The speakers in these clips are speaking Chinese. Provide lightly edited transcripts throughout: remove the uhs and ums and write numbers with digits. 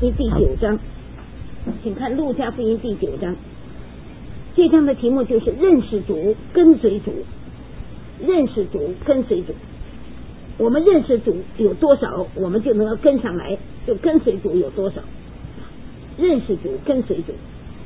音第9章，请看路加福音第9章。这章的题目就是认识主，跟随主。认识主，跟随主。我们认识主有多少，我们就能够跟上来，就跟随主有多少。认识主，跟随主。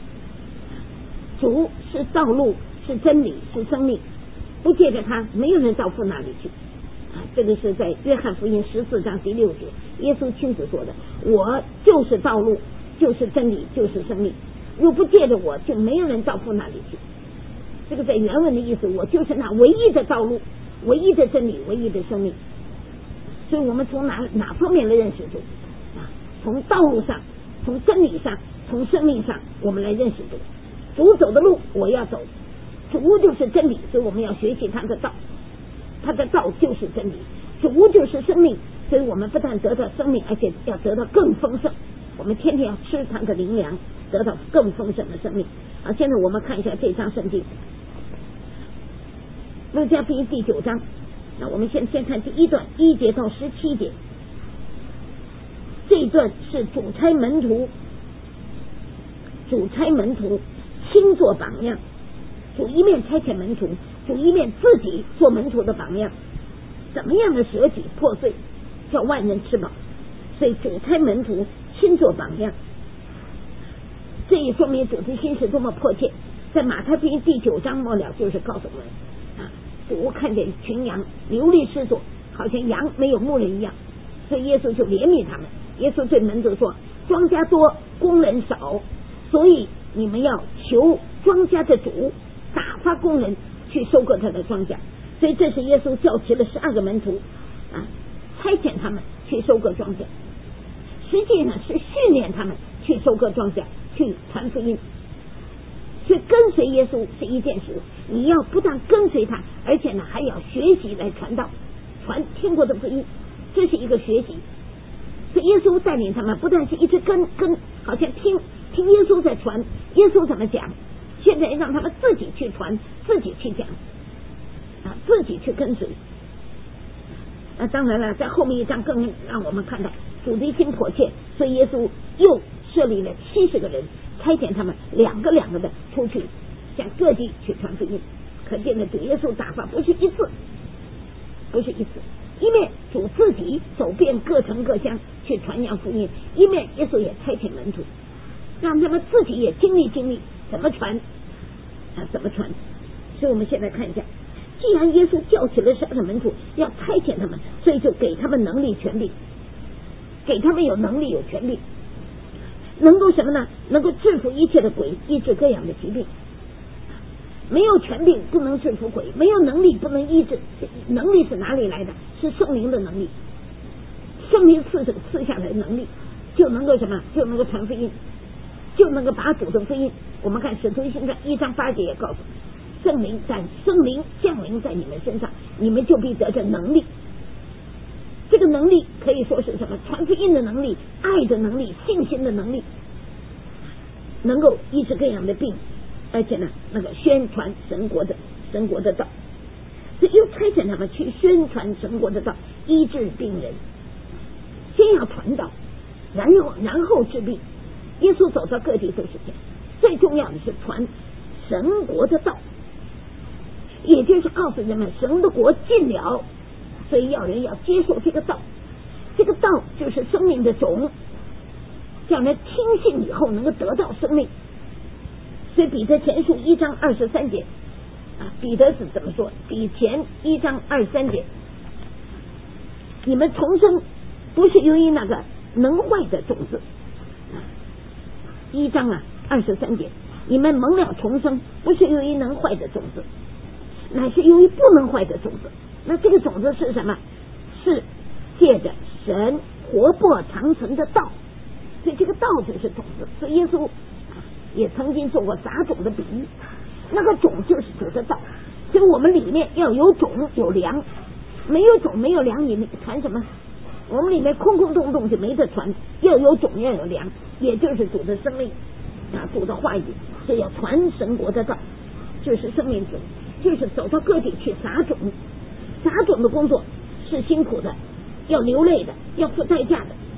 主是道路，是真理，是生命，不借着他，没有人到父那里去。这个是在约翰福音14章第6节，耶稣亲自说的：我就是道路，就是真理，就是生命，若不借着我，就没有人到父那里去。这个在原文的意思，我就是那唯一的道路，唯一的真理，唯一的生命。所以我们从哪方面来认识主？从道路上，从真理上，从生命上，我们来认识主。主走的路我要走，主就是真理，所以我们要学习他的道，他的道就是真理，主就是生命，所以我们不但得到生命，而且要得到更丰盛。我们天天要吃他的灵粮，得到更丰盛的生命。好，现在我们看一下这章圣经，路加福音第9章。那我们先看第1段1节到17节，这一段是主差门徒亲做榜样，主一面差遣门徒，主一面自己做门徒的榜样，怎么样的舍己破碎，叫万人吃饱。所以主差门徒亲做榜样，这也说明主的心是多么迫切。在马太福音第9章末了，就是告诉我们主看见群羊流离失所，好像羊没有牧人一样，所以耶稣就怜悯他们。耶稣对门徒说：庄稼多，工人少，所以你们要求庄稼的主打发工人去收割他的庄稼。所以这是耶稣叫齐了12个门徒差遣他们去收割庄稼，实际上是训练他们去收割庄稼，去传福音。所以跟随耶稣是一件事，你要不但跟随他，而且呢还要学习来传道，传天国的福音，这是一个学习。所以耶稣带领他们不但是一直跟，好像听耶稣在传，耶稣怎么讲，现在让他们自己去传，自己去讲自己去跟随。当然了，在后面一章更让我们看到主的心迫切，所以耶稣又设立了70个人，差遣他们两个的出去向各地去传福音。可见的主耶稣打发不是一次，一面主自己走遍各城各乡去传扬福音，一面耶稣也差遣门徒，让他们自己也经历怎么传所以我们现在看一下，既然耶稣叫起了12个门徒要差遣他们，所以就给他们能力权力，给他们有能力有权力，能够什么呢？能够制服一切的鬼，医治各样的疾病。没有权柄不能制服鬼，没有能力不能医治。能力是哪里来的？是圣灵的能力，圣灵赐下来的能力，就能够什么？就能够传福音，就能够把主的福音。我们看使徒行传1章8节也告诉圣灵降临在你们身上，你们就必得着能力。这个能力可以说是什么？传福音的能力，爱的能力，信心的能力，能够医治各样的病，而且呢，那个宣传神国的道。所以又差遣他们去宣传神国的道，医治病人。先要传道，然后治病。耶稣走到各地都是这样，最重要的是传神国的道，也就是告诉人们神的国近了，所以人要接受这个道。这个道就是生命的种，叫人听信以后能够得到生命。所以彼得前书1章23节彼得是怎么说？彼前1章23节，你们重生不是由于那个能坏的种子，1章23节，你们蒙了重生不是由于能坏的种子，乃是由于不能坏的种子。那这个种子是什么？是借着神活泼长存的道。所以这个道就是种子。所以耶稣也曾经做过撒种的比喻，那个种就是主的道。所以我们里面要有种有粮，没有种没有粮，你传什么？我们里面空空洞洞就没得传。要有种要有粮，也就是主的生命主的话语。所以要传神国的道，就是生命种，就是走到各地去撒种。撒种的工作是辛苦的，要流泪的，要付代价的。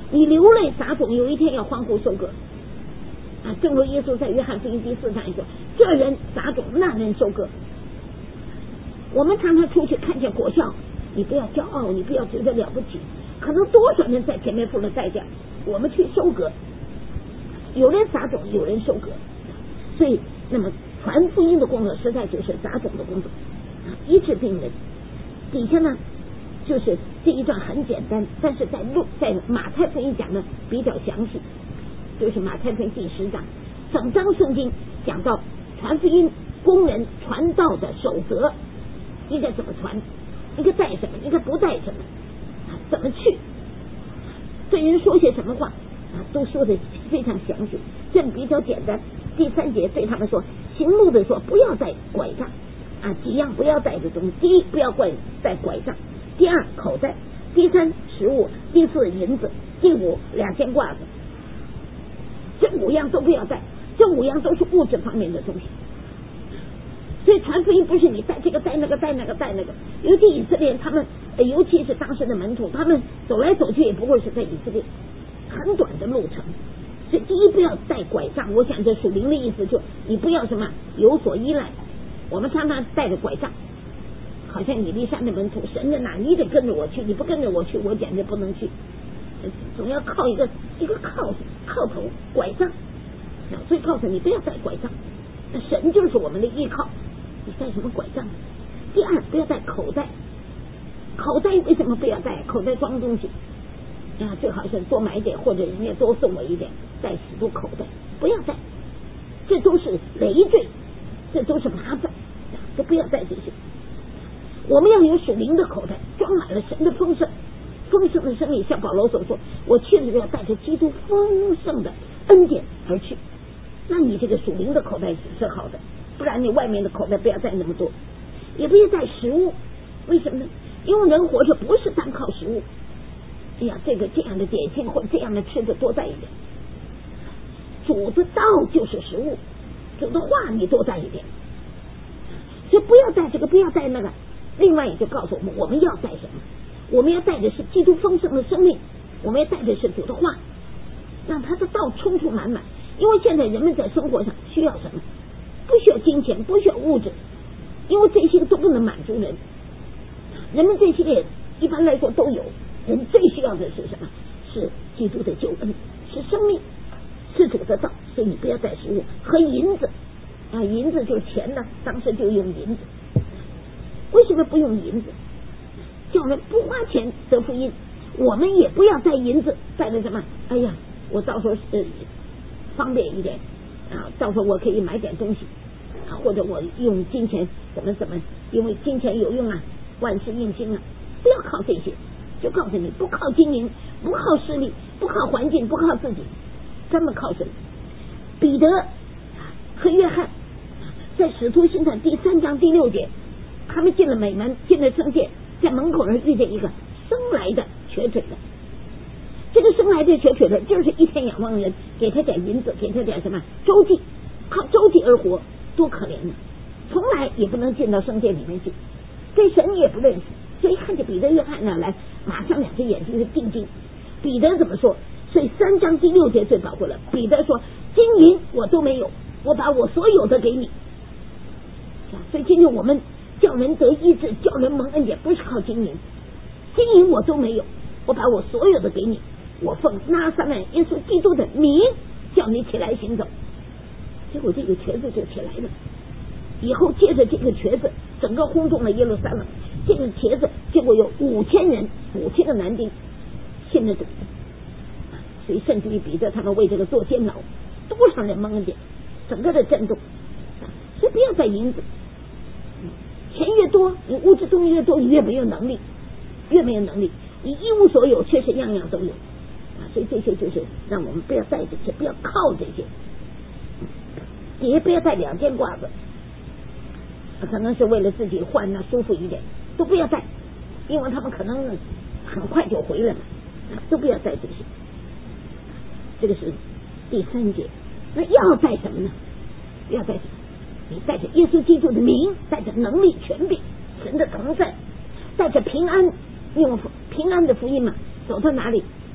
你流泪撒种，有一天要欢呼收割啊！正如耶稣在约翰福音第4章说，这人撒种，那人收割。我们常常出去看见果效，你不要骄傲，你不要觉得了不起，可能多少人在前面付了代价，我们去收割，有人撒种，有人收割。所以那么传福音的工作实在就是撒种的工作，医治病人。底下呢就是这一段很简单，但是在马太福音讲的比较详细，就是马太福音第10章，整章圣经讲到传福音工人传道的守则，应该怎么传，应该带什么，应该不带什么，怎么去，对人说些什么话都说的非常详细。这比较简单。第3节对他们说，行路的说不要带拐杖几样不要带的东西，第一不要带拐杖，第2口袋，第3食物，第4银子，第5 2件褂子。这5样都不要带，这5样都是物质方面的东西。所以传福音不是你带这个带那个带那个带那个，尤其以色列他们，尤其是当时的门徒，他们走来走去也不过是在以色列很短的路程。所以第一不要带拐杖，我想这属灵的意思就你不要什么有所依赖。我们常常带着拐杖，好像以利沙的门徒，神在哪你得跟着我去，你不跟着我去我简直不能去，总要靠一个靠头拐杖。所以告诉你不要带拐杖，神就是我们的依靠，你带什么拐杖？第2不要带口袋，口袋为什么不要带？口袋装东西最好是多买点，或者人家多送我一点，带许多口袋不要带，这都是累赘，这都是麻烦，都不要带这些。我们要有属灵的口袋，装满了神的丰盛的生命。像保罗所说，我去的时候要带着基督丰盛的恩典而去。那你这个属灵的口袋是好的，不然你外面的口袋不要带那么多，也不要带食物。为什么呢？因为人活着不是单靠食物。这样的点心或这样的吃的多带一点，主的道就是食物，主的话你多带一点，所以不要带这个，不要带那个。另外也就告诉我们要带什么，我们要带的是基督丰盛的生命，我们要带的是主的话，让他的道充充满满。因为现在人们在生活上需要什么？不需要金钱，不需要物质，因为这些都不能满足人。人们这些一般来说都有，人最需要的是什么？是基督的救恩，是生命，是主的道。所以你不要带食物和银子银子就是钱呢，当时就用银子。为什么不用银子？叫人不花钱得福音。我们也不要带银子，带着什么？哎呀，我到时候方便一点到时候我可以买点东西或者我用金钱怎么，因为金钱有用万事应心不要靠这些。就告诉你，不靠经营，不靠势力，不靠环境，不靠自己，专门靠神。彼得和约翰在使徒行传第3章第6节，他们进了美门，进了圣殿，在门口遇见一个生来的瘸腿的。这个生来的瘸腿的就是一天仰望的人，给他点银子，给他点什么周济，靠周济而活，多可怜呢！从来也不能进到圣殿里面去，对神也不认识。所以看着彼得约翰来，马上2只眼睛是定睛。彼得怎么说？所以3章第6节最宝贵了。彼得说，金银我都没有，我把我所有的给你。所以今天我们叫人得医治，叫人蒙恩典，不是靠金银，金银我都没有，我把我所有的给你，我奉拿撒勒耶稣基督的名叫你起来行走。结果这个瘸子就起来了，以后借着这个瘸子，整个轰动了耶路撒冷。这个瘸子结果有5000人，5000个男丁信了主，所以甚至于彼得他们为这个做监牢，多少人蒙恩典，整个的震动。所以不要带银子，钱越多，你物质东西越多，你越没有能力，你一无所有，却是样样都有所以这些就是让我们不要带这些，不要靠这些，也不要带2件褂子，可能是为了自己换舒服一点，都不要带，因为他们可能很快就回来了，都不要带这些。这个是第3节。那要带什么呢？要带什么？你带着耶稣基督的名，带着能力权柄，神的同在，带着平安，因为平安的福音嘛，走到哪里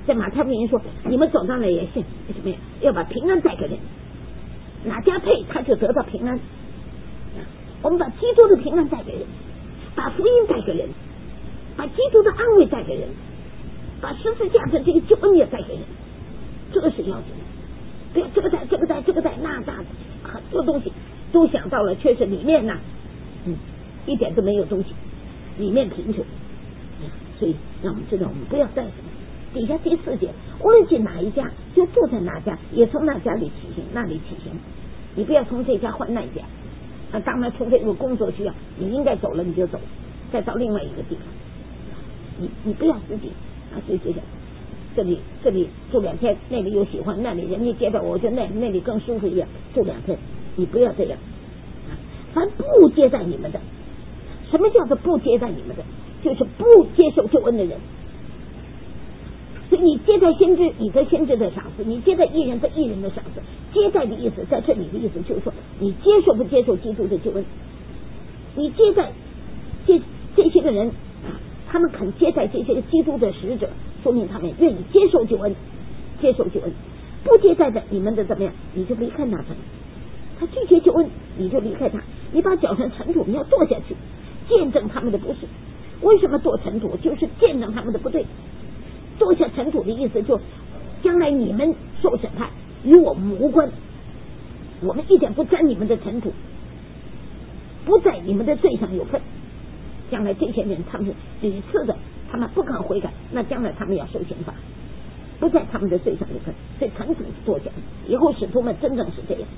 在马太福音说，你们走到哪也是什么呀？要把平安带给人，哪家配他就得到平安。我们把基督的平安带给人，把福音带给人，把基督的安慰带给人，把十字架的这个救恩也带给人，这个是要紧的。不要这个带那大的很多东西都想到了，却是里面呢，一点都没有东西，里面贫穷。所以让我们知道，我们不要带什么。底下第4节，无论进哪一家，就住在哪家，也从那家里起行，那里起行。你不要从这家换那家。当然，除非有工作需要，你应该走了你就走，再到另外一个地方。你不要自己就这样。这里住2天，那里有喜欢，那里人家接待我觉得那里更舒服一点，住2天。你不要这样。凡不接待你们的，什么叫做不接待你们的？就是不接受救恩的人。所以你接待先知，你得先知的赏赐；你接待义人得义人的赏赐。接待的意思，在这里的意思就是说，你接受不接受基督的救恩？你接待这些个人，他们肯接待这些个基督的使者，说明他们愿意接受救恩，接受救恩。不接待的，你们的怎么样？你就离开他。他拒绝救恩，你就离开他。你把脚上尘土，你要跺下去，见证他们的不是。为什么跺尘土？就是见证他们的不对。跺下尘土的意思，就将来你们受审判，与我们无关，我们一点不沾你们的尘土，不在你们的罪上有份。将来这些人他们是屡次的，他们不肯悔改，那将来他们要受刑罚，不在他们的罪上有份。所以尘土跺下，以后使徒们真正是这样，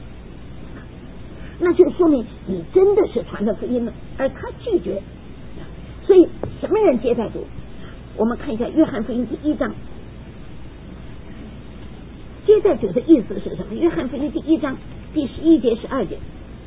那就说明你真的是传的福音了，而他拒绝。所以什么人接待主？我们看一下约翰福音第1章，接待主的意思是什么？约翰福音第1章第11节12节，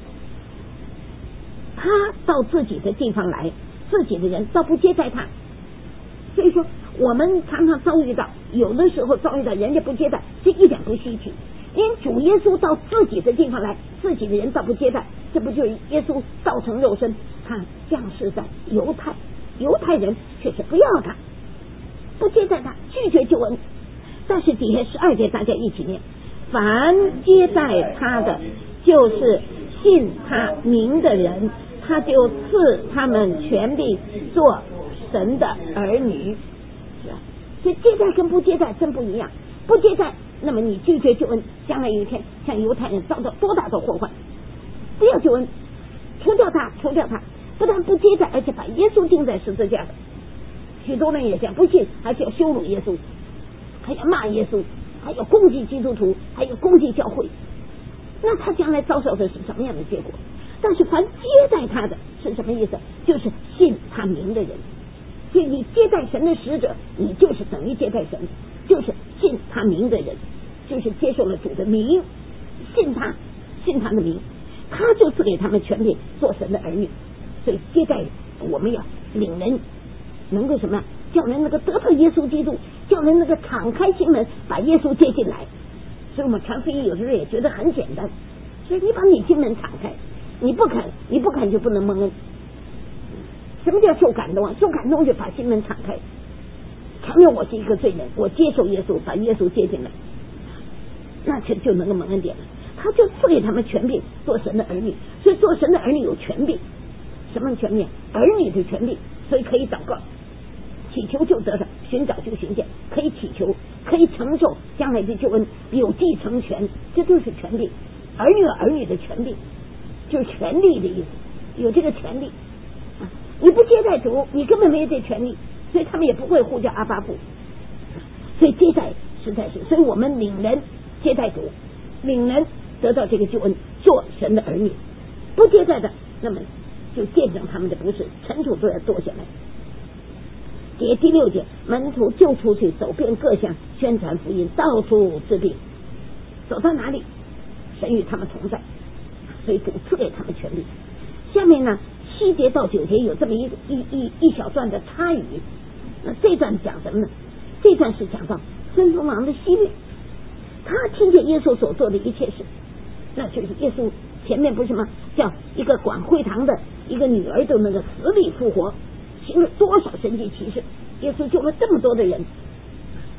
他到自己的地方来，自己的人倒不接待他。所以说我们常常遭遇到，有的时候遭遇到人家不接待，这一点不稀奇。连主耶稣到自己的地方来，自己的人倒不接待，这不就是耶稣道成肉身，他降世在犹太人却是不要他，不接待他，拒绝救恩。但是底下12节大家一起念，凡接待他的，就是信他名的人，他就赐他们权柄做神的儿女。所以接待跟不接待真不一样。不接待，那么你拒绝救恩，将来有一天像犹太人遭到多大的祸患。不要救恩，除掉他，不但不接待，而且把耶稣钉在十字架上。许多人也讲不信，还是要羞辱耶稣，还要骂耶稣，还要攻击基督徒，还有攻击教会。那他将来遭受的是什么样的结果？但是凡接待他的是什么意思？就是信他名的人。所以你接待神的使者，你就是等于接待神，就是信他名的人，就是接受了主的名，信他的名，他就赐给他们权柄做神的儿女。所以接待我们要领人能够什么，叫人能够得到耶稣基督，叫人能够敞开心门把耶稣接进来。所以我们传福音有时候也觉得很简单，所以你把你心门敞开，你不肯就不能蒙恩。什么叫受感动啊？受感动就把心门敞开，承认我是一个罪人，我接受耶稣，把耶稣接进来，那就能够蒙恩典了。他就赐给他们权柄做神的儿女。所以做神的儿女有权柄，什么权柄？儿女的权柄。所以可以祷告，祈求就得着，寻找就寻见，可以祈求，可以承受将来的救恩，有继承权，这就是权柄。儿女有儿女的权柄，就是权利的意思，有这个权利。你不接待主，你根本没有这权利，所以他们也不会呼叫阿爸父。所以接待实在是，所以我们领人接待主，领人得到这个救恩，做神的儿女。不接待的，那么就见证他们的不是，尘土都要跺下来。第6节，门徒就出去走遍各乡，宣传福音，到处治病。走到哪里，神与他们同在，所以主赐给他们权利。下面呢7节到9节有这么一小段的插语。那这段讲什么呢？这段是讲到孙夫王的希律，他听见耶稣所做的一切事，那就是耶稣前面不是吗？叫一个管会堂的一个女儿都能够死里复活，行了多少神迹奇事，耶稣救了这么多的人。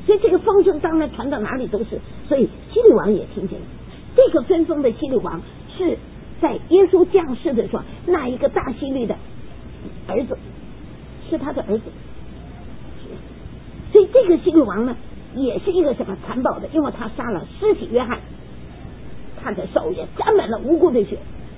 所以这个风声当然传到哪里都是，所以希律王也听见了。这个分封的希律王是在耶稣降世的时候，那一个大希律的儿子，是他的儿子。所以这个希律王呢，也是一个什么残暴的，因为他杀了施洗约翰，他的手也沾满了无辜的血，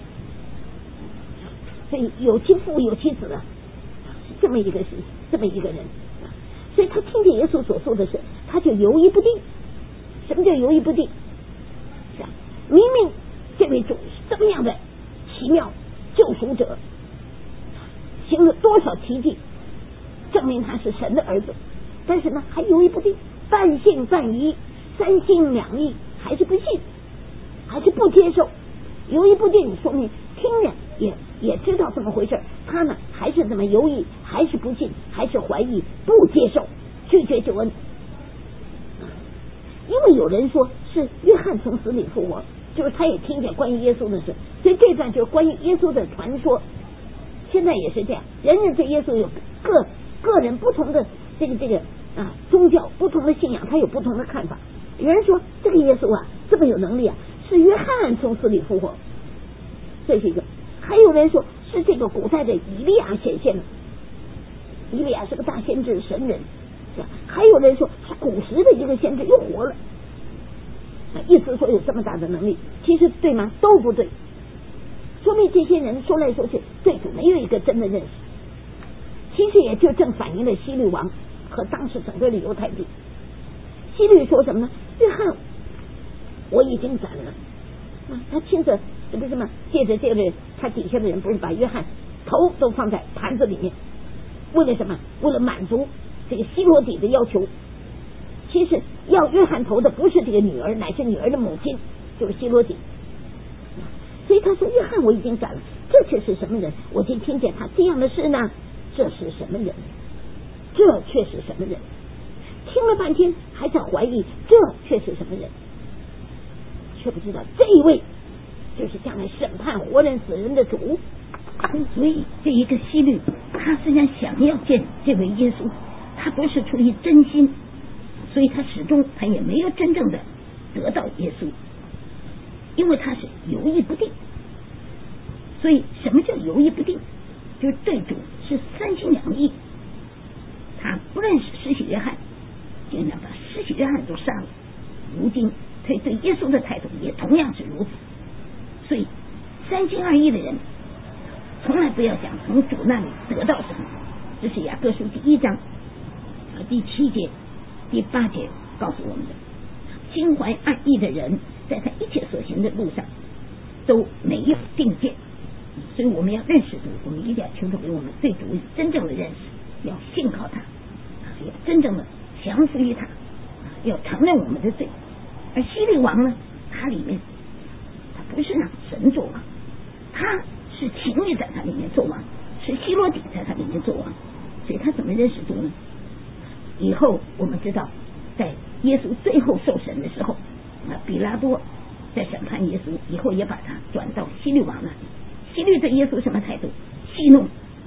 所以有其父有其子啊，是这么一个人。所以他听见耶稣所说的事，他就犹豫不定。什么叫犹豫不定？是啊，明明这位主是这么样的奇妙救赎者，行了多少奇迹，证明他是神的儿子，但是呢还犹豫不定，半信半疑，三心两意，还是不信，还是不接受。犹豫不定说明听着也知道这么回事，他呢还是这么犹豫，还是不信，还是怀疑，不接受，拒绝救恩。因为有人说是约翰从死里复活，就是他也听见关于耶稣的事，所以这段就是关于耶稣的传说。现在也是这样，人人对耶稣有个人不同的这个宗教不同的信仰，他有不同的看法。有人说这个耶稣啊这么有能力啊，是约翰从死里复活，这是一个。还有人说是这个古代的以利亚显现了，以利亚是个大先知神人。还有人说是古时的一个先知又活了，意思说有这么大的能力，其实对吗？都不对，说明这些人说来说去对主没有一个真的认识。其实也就正反映了希律王和当时整个的犹太地。希律说什么呢？约翰我已经斩了，他亲自这不是吗？借着这个他底下的人不是把约翰头都放在盘子里面，为了什么？为了满足这个希罗底的要求。其实要约翰头的不是这个女儿，乃是女儿的母亲，就是希罗底。所以他说约翰我已经斩了，这却是什么人？我就听见他这样的事呢，这是什么人？这却是什么人？听了半天还在怀疑，这却是什么人？却不知道这一位就是将来审判活人死人的主。 所以这一个希律，他虽然想要见这位耶稣，他不是出于真心，所以他始终他也没有真正的得到耶稣，因为他是犹豫不定。所以什么叫犹豫不定？就是对主是三心两意，他不认识施洗约翰，竟然把施洗约翰都杀了。如今他对耶稣的态度也同样是如此。所以三心二意的人从来不要想从主那里得到什么。这是雅各书第1章第7节第8节告诉我们的。心怀二意的人在他一切所行的路上都没有定见。所以我们要认识主，我们一定要求主给我们对主真正的认识，要信靠他，要真正的降服于他，要承认我们的罪。而希律王呢，他里面他不是让神做王，他是情欲在他里面做王，是希罗底在他里面做王。所以他怎么认识主呢？以后我们知道，在耶稣最后受审的时候，比拉多在审判耶稣以后，也把他转到希律王那里。希律对耶稣什么态度？戏弄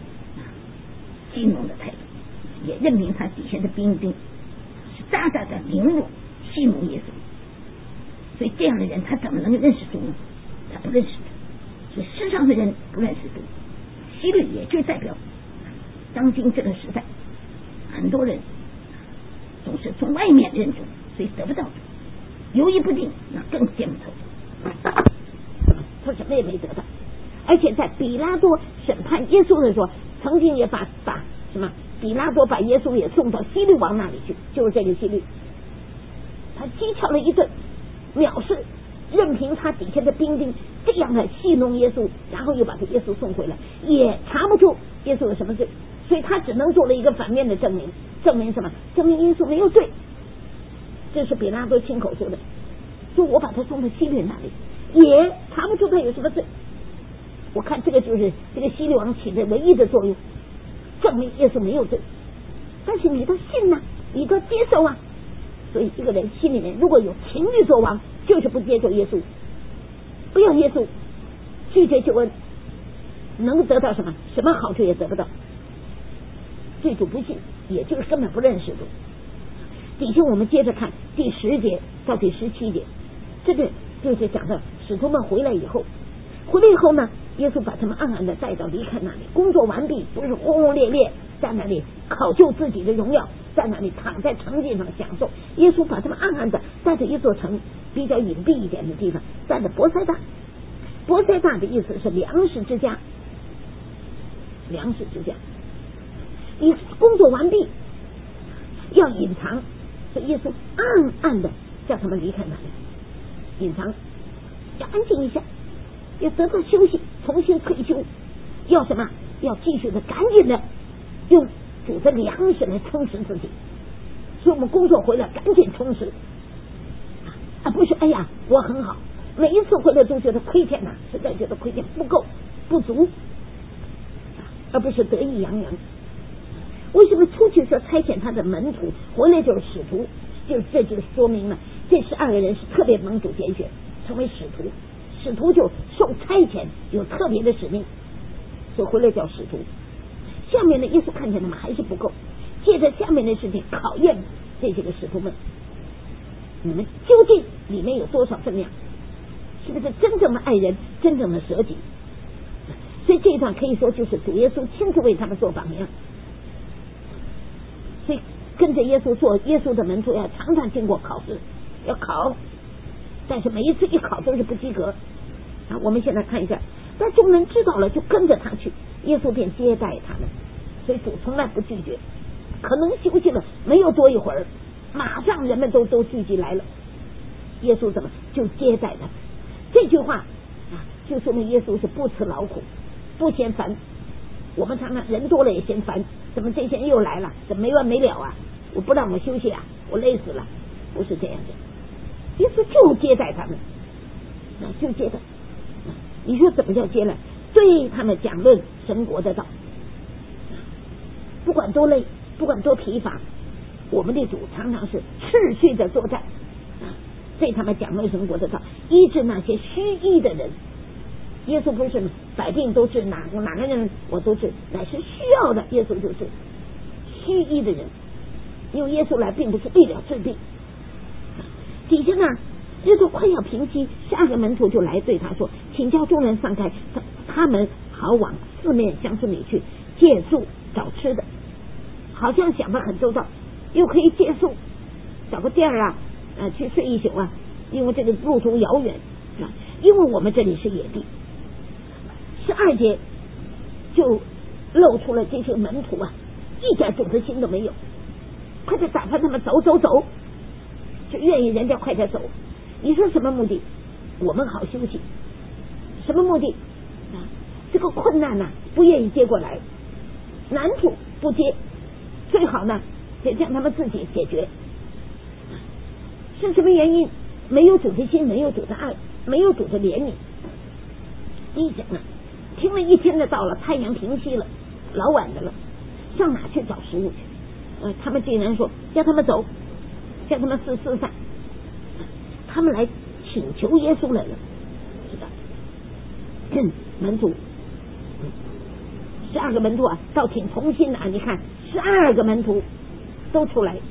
的态度，也任凭他底下的兵丁是大大的凌辱戏弄耶稣。所以这样的人他怎么能够认识主呢？他不认识主。所以世上的人不认识主，希律也就代表当今这个时代很多人总是从外面认主，所以得不到主，犹豫不定，那更见不透， 他什么也没得到。而且在比拉多审判耶稣的时候，曾经也把什么比拉多把耶稣也送到希律王那里去，就是这个希律，他讥诮了一顿，藐视，任凭他底下的兵丁这样的戏弄耶稣，然后又把这耶稣送回来，也查不出耶稣有什么罪，所以他只能做了一个反面的证明。证明什么？证明耶稣没有罪。这是比拉多亲口说的，说我把他送到希律那里，也查不出他有什么罪。我看这个就是这个希律王起的唯一的作用，证明耶稣没有罪。但是你都信啊，你都接受啊。所以一个人心里面如果有情欲作王，就是不接受耶稣，不要耶稣，拒绝救恩，能得到什么？什么好处也得不到。对主不信，也就是根本不认识主。 底下我们接着看第10节到第17节，这个就是讲到使徒们回来以后呢，耶稣把他们暗暗的带到离开那里，工作完毕，不是轰轰烈烈在那里考究自己的荣耀，在那里躺在城墙上享受。耶稣把他们暗暗的带着一座城比较隐蔽一点的地方，带着伯赛大。伯赛大的意思是粮食之家，粮食之家。你工作完毕要隐藏，所以耶稣暗暗的叫他们离开那里，隐藏，要安静一下，要得到休息，重新退休，要什么？要继续的赶紧的用主的粮食来充实自己。所以我们工作回来赶紧充实，不是哎呀我很好，每一次回来都觉得亏欠实在觉得亏欠不够不足，而不是得意洋洋。为什么出去说差遣他的门徒，回来就是使徒？这就说明了这12个人是特别蒙主拣选成为使徒，使徒就受差遣，有特别的使命，所以回来叫使徒。下面的耶稣看见他们还是不够，借着下面的事情考验这些个使徒们，你们究竟里面有多少分量？是不是真正的爱人，真正的舍己？所以这一段可以说就是主耶稣亲自为他们做榜样。所以跟着耶稣做耶稣的门徒要常常经过考试，要考，但是每一次一考都是不及格。我们现在看一下，但众人知道了就跟着他去，耶稣便接待他们，所以主从来不拒绝。可能休息了没有多一会儿，马上人们都聚集来了，耶稣怎么就接待他们？这句话就说明耶稣是不辞劳苦，不嫌烦。我们常常人多了也嫌烦，怎么这些人又来了，怎么没完没了啊？我不让我休息啊，我累死了。不是这样的，耶稣就接待他们，就接待。你说怎么叫接待？对他们讲论神国的道，不管多累，不管多疲乏，我们的主常常是持续的作战，对他们讲论神国的道，医治那些虚医的人。耶稣不是百病都治，哪个人我都治，乃是需要的耶稣就治。虚医的人用耶稣来，并不是为了治病。底下呢，这都快要平息，12个门徒就来对他说，请叫众人散开，他们好往四面乡村里去借宿找吃的。好像想得很周到，又可以借宿找个店去睡一宿啊，因为这个路途遥远，因为我们这里是野地。12节就露出了这些门徒一点主的心都没有，快点打发他们走，就愿意人家快点走。你说什么目的？我们好休息。什么目的？这个困难不愿意接过来，难处不接，最好呢得让他们自己解决。是什么原因？没有主的心，没有主的爱，没有主的怜悯。你想听了一天的道了，太阳平息了，老晚的了，上哪去找食物去？他们竟然说叫他们走，叫他们四散，他们来请求耶稣来了，是的。门徒12个门徒倒挺同心的你看12个门徒都出来，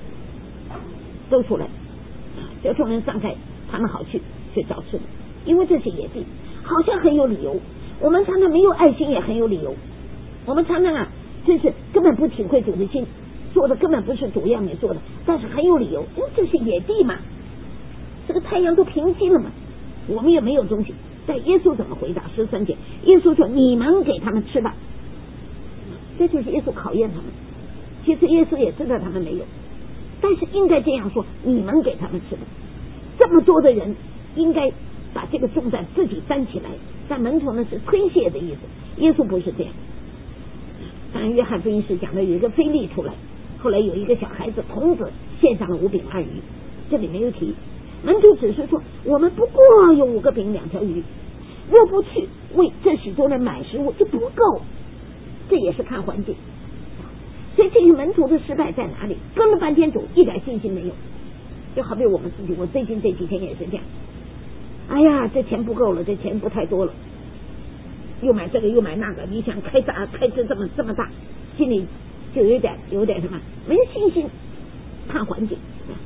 叫众人散开，他们好去找吃的，因为这是野地，好像很有理由。我们常常没有爱心也很有理由，我们常常真是根本不体会主的心，做的根本不是主要你做的，但是很有理由，因为这是野地嘛，这个太阳都平息了嘛，我们也没有东西。但耶稣怎么回答？13节，耶稣说你们给他们吃吧。这就是耶稣考验他们。其实耶稣也知道他们没有，但是应该这样说，你们给他们吃吧。这么多的人应该把这个重担自己担起来，但门徒呢是推卸的意思，耶稣不是这样。当然约翰福音是讲的有一个非利出来，后来有一个小孩子童子献上了5饼2鱼，这里没有提。门徒只是说我们不过有5个饼2条鱼，若不去为这许多人买食物就不够，这也是看环境。所以这些门徒的失败在哪里？跟了半天主一点信心没有，就好比我们自己，我最近这几天也是这样，哎呀这钱不够了，这钱不太多了，又买这个又买那个，你想开支这么大，心里就有点什么没信心，看环境。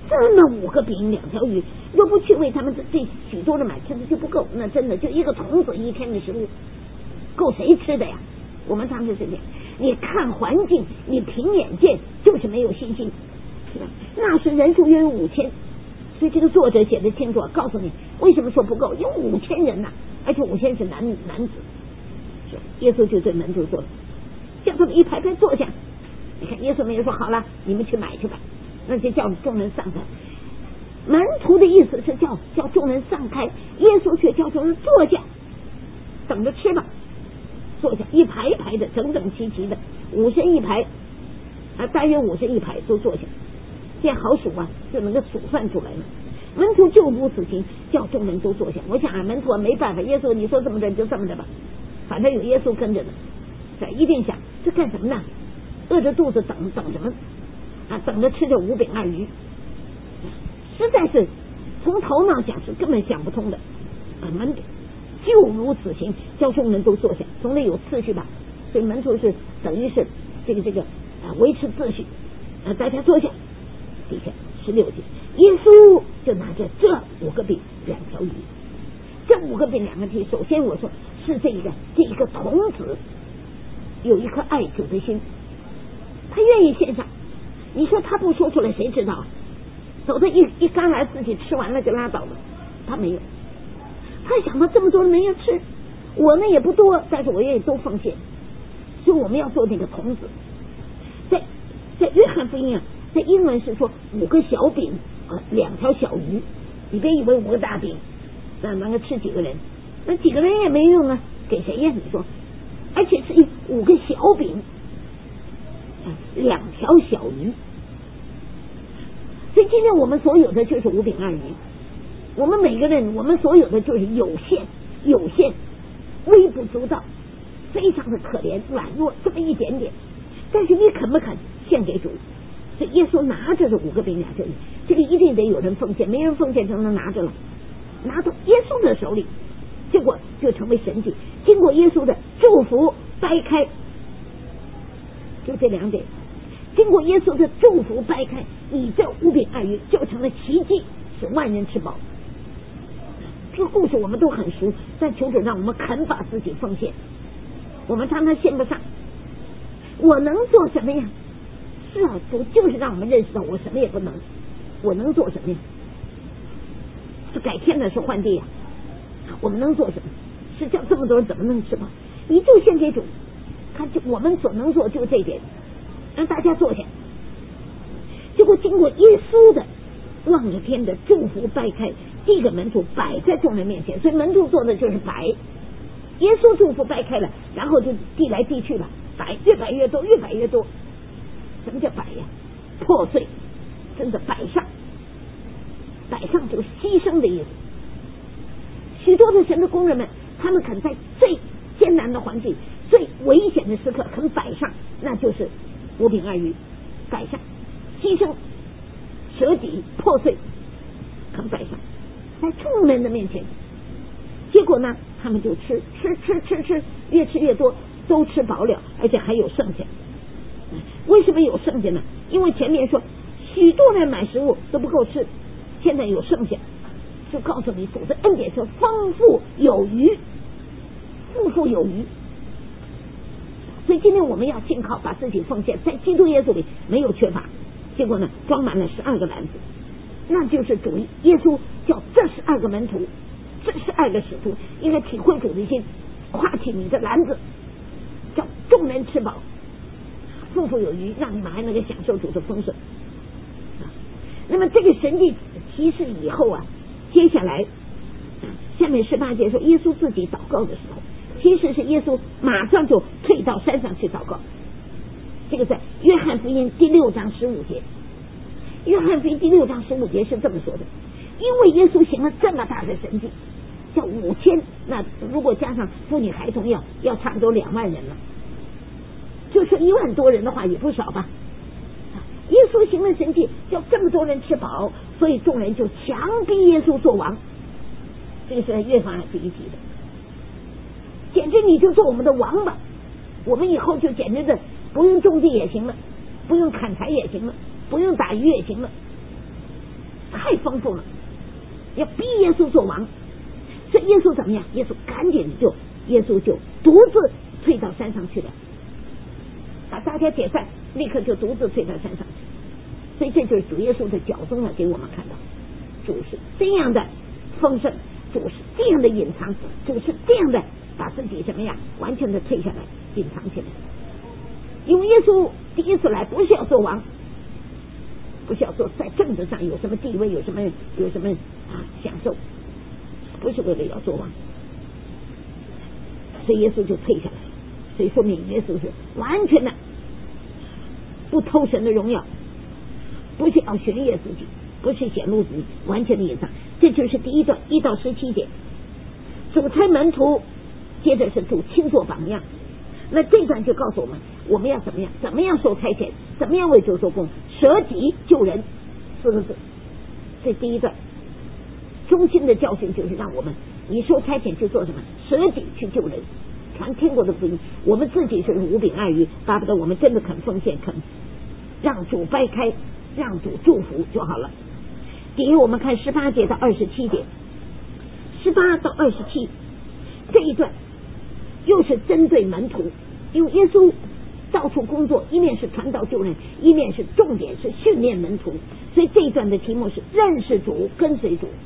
这么5个饼2条鱼，若不去为他们这许多人买吃的就不够，那真的就一个童子1天的食物，够谁吃的呀？我们常常是这样，你看环境，你凭眼见就是没有信心，是吧？那时人数约有5000，所以这个作者写的清楚，告诉你为什么说不够，有5000人呐，而且5000是男子。是耶稣就对门徒说，叫他们一排排坐下。你看耶稣没有说好了，你们去买去吧，那就叫众人散开。门徒的意思是叫众人散开，耶稣却叫众人坐下，等着吃吧。坐下，一排一排的，整整齐齐的，50人一排，大约50人一排都坐下，这样好数啊，就能够数算出来了。门徒就如此行，叫众人都坐下。我想门徒没办法，耶稣你说这么着就这么着吧，反正有耶稣跟着呢，一定想这干什么呢？饿着肚子等什么啊？等着吃这5饼2鱼，实在是从头脑想是根本想不通的啊！门就如此行，叫众人都坐下，总得有次序吧。所以门徒是等于是这个维持秩序大家坐下。底下16节，耶稣就拿着这5个饼2条鱼，这5个饼2个鱼，首先我说是这一个童子有一颗爱主的心，他愿意献上。你说他不说出来谁知道啊？走的一干来自己吃完了就拉倒了，他没有。他想到这么多人没人吃，我呢也不多，但是我愿意都奉献，所以我们要做那个童子。在约翰福音在英文是说5个小饼2条小鱼，你别以为5个大饼那能够吃几个人，那几个人也没用啊，给谁呀？你说，而且是5个小饼2条小鱼，所以今天我们所有的就是5饼2鱼。我们每个人，我们所有的就是有限，微不足道，非常的可怜软弱，这么一点点。但是你肯不肯献给主？所以耶稣拿着这5个饼2条鱼，这个一定得有人奉献，没人奉献就能拿着了，拿到耶稣的手里，结果就成为神迹。经过耶稣的祝福掰开，就这2点，经过耶稣的祝福掰开，你这5饼2鱼就成了奇迹，使万人吃饱。这个故事我们都很熟，但求主让我们肯把自己奉献。我们常常献不上，我能做什么呀？是啊，主就是让我们认识到我什么也不能，我能做什么呀？是改天的，是换地呀。我们能做什么？是叫这么多人怎么能吃饱？你就献给主，看就我们所能做就这点，让大家坐下。结果经过耶稣的望着天的祝福掰开，第一个门徒摆在众人面前，所以门徒做的就是摆。耶稣祝福掰开了，然后就递来递去了，摆越摆越多，越摆越多。什么叫摆呀？破碎，真的摆上，摆上就是牺牲的意思。许多的神的工人们，他们肯在最艰难的环境、最危险的时刻肯摆上，那就是5饼2鱼，摆上，牺牲，舍己，破碎，肯摆上，在众人的面前。结果呢，他们就吃，越吃越多，都吃饱了，而且还有剩下。为什么有剩下呢？因为前面说许多人买食物都不够吃，现在有剩下，就告诉你主的恩典是丰富有余，富富有余。所以今天我们要信靠，把自己奉献，在基督耶稣里没有缺乏。结果呢，装满了12个篮子，那就是主耶稣叫这12个门徒，这12个使徒应该体会主的心，挎起你的篮子，叫众人吃饱，富富有余，让你们还能够享受主的丰盛。那么这个神迹奇事以后接下来下面18节说，耶稣自己祷告的时候，其实是耶稣马上就退到山上去祷告。这个在约翰福音第6章15节，约翰福音第6章15节是这么说的：因为耶稣行了这么大的神迹，叫5000，那如果加上妇女孩童要差不多2万人了，就说1万多人的话也不少吧。耶稣行了神迹，叫这么多人吃饱，所以众人就强逼耶稣做王。这个是在约翰福音提的，简直你就做我们的王吧，我们以后就简直的不用种地也行了，不用砍柴也行了，不用打鱼也行了， 太丰富了，要逼耶稣做王。所以耶稣怎么样？耶稣赶紧耶稣就独自退到山上去了，把大家解散，立刻就独自退到山上去。所以这就是主耶稣的脚踪了，给我们看到主是这样的丰盛，主是这样的隐藏，主是这样的把自己怎么样完全的退下来隐藏起来。因为耶稣第一次来不是要做王，不是要做在政治上有什么地位，有什么享受，不是为了要做王，所以耶稣就退下来。所以说明耶稣是完全的不偷神的荣耀，不是要炫耀自己，不是显露自己，完全的隐藏。这就是第一段1到17节，主差门徒，接着是主亲做榜样。那这段就告诉我们，我们要怎么样受差遣，怎么样为主做工，舍己救人，4个字。这第一段中心的教训就是让我们，你受差遣去做什么？舍己去救人，传天国的福音。我们自己是5饼2鱼，巴不得我们真的肯奉献，肯让主掰开，让主祝福就好了。底下我们看18节到27节，18到27这一段又是针对门徒，因为耶稣到处工作，一面是传道救人，一面是重点是训练门徒，所以这一段的题目是认识主，跟随主。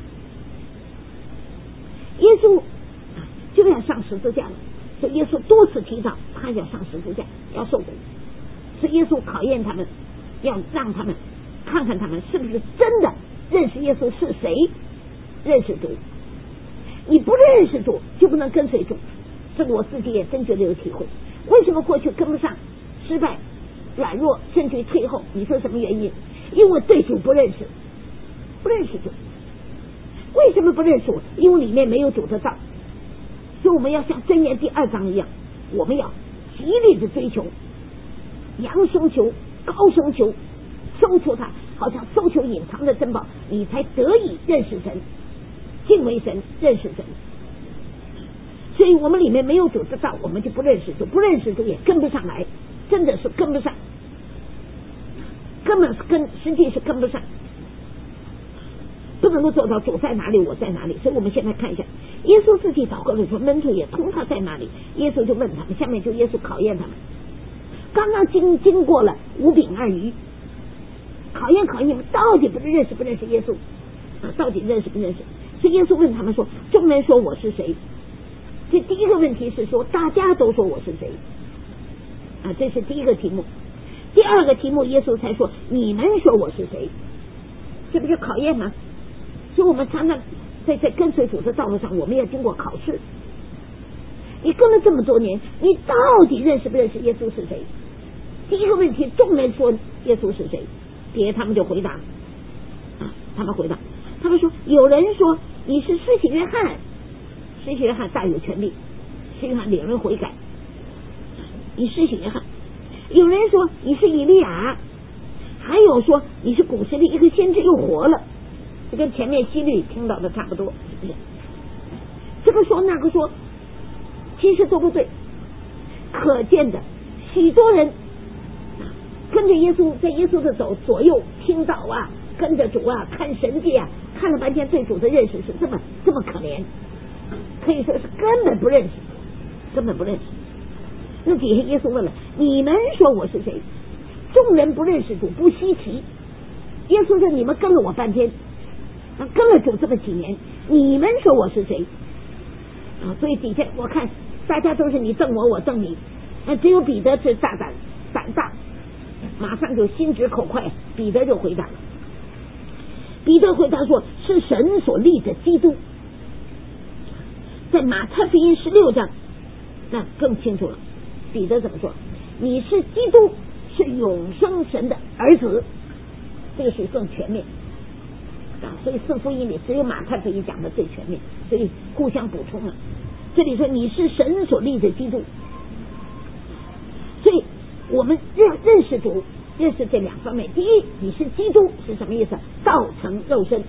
耶稣就要上十字架了，所以耶稣多次提到他要上十字架，要受苦，所以耶稣考验他们，要让他们看看他们是不是真的认识耶稣是谁，认识主。你不认识主就不能跟随主，这个我自己也真觉得有体会。为什么过去跟不上，失败、软弱，甚至于退后？你说什么原因？因为对主不认识，不认识主。为什么不认识我？因为里面没有主的道。所以我们要像箴言第2章一样，我们要极力的追求，扬声求，高声求，搜求它，好像搜求隐藏的珍宝，你才得以认识神，敬畏神，认识神。所以我们里面没有主的道，我们就不认识主，不认识主也跟不上来，真的是跟不上，根本实际是跟不上，不能够做到主在哪里我在哪里。所以我们现在看一下，耶稣自己祷告的时候，门徒也同他在哪里，耶稣就问他们，下面就耶稣考验他们。刚刚经过了5饼2鱼，考验你们到底不认识耶稣到底认识不认识。所以耶稣问他们说，众人说我是谁？这第一个问题是说大家都说我是谁这是第一个题目。第二个题目耶稣才说你们说我是谁，这不是考验吗？所以我们常常在跟随主的道路上，我们要经过考试。你跟了这么多年，你到底认识不认识耶稣是谁？第一个问题，众人说耶稣是谁，底下他们就回答他们说，有人说你是施洗约翰，施洗约翰大有权力，施洗约翰领人悔改，你施洗约翰。有人说你是以利亚，还有说你是古时的一个先知又活了，这跟前面希律听到的差不多，是不是？这个说那个说，其实都不对。可见的许多人跟着耶稣，在耶稣的左右听到跟着主看神迹看了半天，对主的认识是这么可怜，可以说是根本不认识。那底下耶稣问了，你们说我是谁？众人不认识主不稀奇。耶稣说你们跟了我半天，跟了主这么几年，你们说我是谁所以底下我看大家都是你瞪我，我瞪你，只有彼得是胆大，马上就心直口快，彼得就回答了。彼得回答说，是神所立的基督。在马太福音16章那更清楚了，彼得怎么说？你是基督，是永生神的儿子，这个是更全面所以4福音里只有马太福音讲的最全面，所以互相补充了。这里说你是神所立的基督，所以我们认识主，认识这2方面。第一，你是基督是什么意思？道成肉身，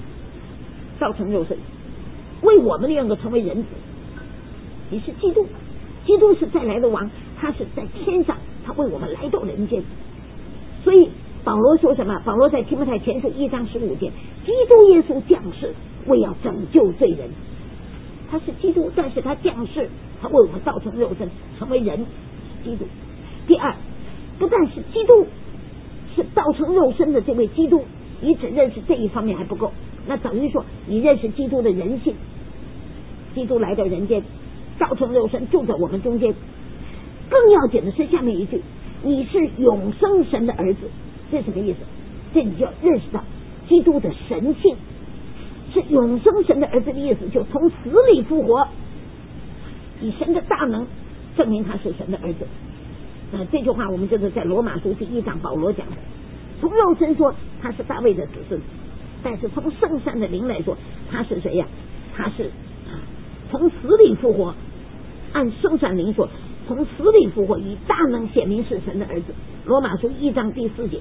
为我们的愿够成为人子。你是基督，基督是再来的王，他是在天上，他为我们来到人间。所以保罗说什么？保罗在提摩太前书1章15节，基督耶稣降世为要拯救罪人。他是基督，但是他降世，他为我们道成肉身，成为人，基督。第二，不但是基督是道成肉身的这位基督，你只认识这一方面还不够，那等于说你认识基督的人性，基督来到人间，道成肉身住在我们中间。更要紧的是下面一句，你是永生神的儿子，这什么意思？这你就要认识到基督的神性，是永生神的儿子的意思，就从死里复活，以神的大能证明他是神的儿子。这句话我们就是在罗马书第1章保罗讲的，从肉身说他是大卫的子孙，但是从圣善的灵来说他是谁呀？他是从死里复活，按圣善灵说从死里复活，以大能显明是神的儿子。罗马书1章第4节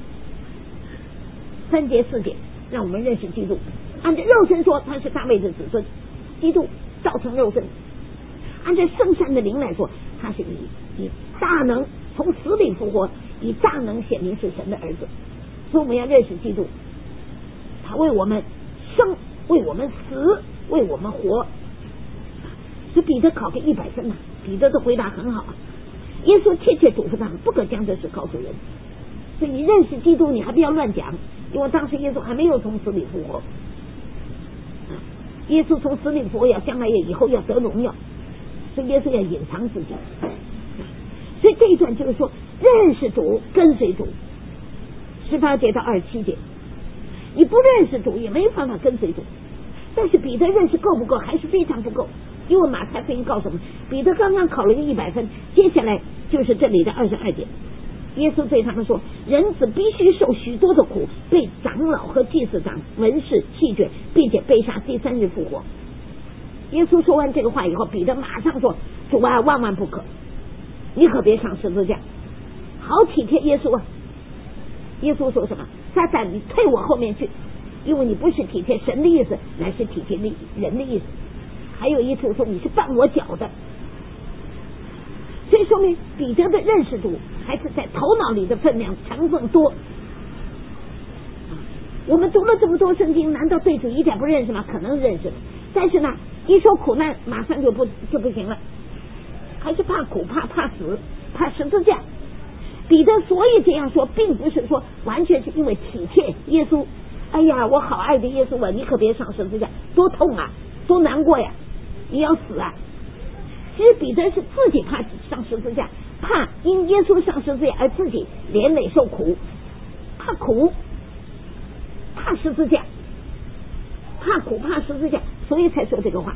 3节4节让我们认识基督。按照肉身说他是大卫的子孙，基督造成肉身。按照圣善的灵来说，他是以大能从死里复活，以大能显明是神的儿子。所以我们要认识基督，他为我们生，为我们死，为我们活。所以彼得考个100分呢，彼得的回答很好啊。耶稣切切嘱咐他们不可将这事告诉人。所以你认识基督，你还不要乱讲，因为当时耶稣还没有从死里复活。耶稣从死里复活，要将来以后要得荣耀，所以耶稣要隐藏自己。所以这一段就是说，认识主，跟随主。18节到27节，你不认识主，也没办法跟随主。但是彼得认识够不够？还是非常不够。因为马太福音告诉我们，彼得刚刚考了一个100分，接下来就是这里的22节。耶稣对他们说，人子必须受许多的苦，被长老和祭司长、文士弃绝，并且被杀，第3日复活。耶稣说完这个话以后，彼得马上说，主啊，万万不可，你可别上十字架。好体贴耶稣啊。耶稣说什么？撒旦，你退我后面去，因为你不是体贴神的意思，乃是体贴人的意思。还有一处说你是绊我脚的。所以说明彼得的认识度还是在头脑里的分量成分多。我们读了这么多圣经，难道对主一点不认识吗？可能认识，但是呢，一说苦难马上就不行了，还是怕苦，怕死，怕十字架。彼得所以这样说，并不是说完全是因为体贴耶稣，哎呀，我好爱的耶稣啊，你可别上十字架，多痛啊，多难过呀，你要死啊。其实彼得是自己怕上十字架，怕因耶稣上十字架而自己连累受苦，怕苦，怕十字架，怕苦怕十字架，所以才说这个话。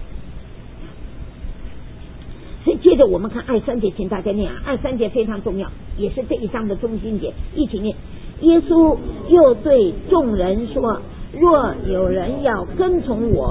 所以接着我们看23节，请大家念啊，23节非常重要，也是这一章的中心节，一起念。耶稣又对众人说，若有人要跟从我，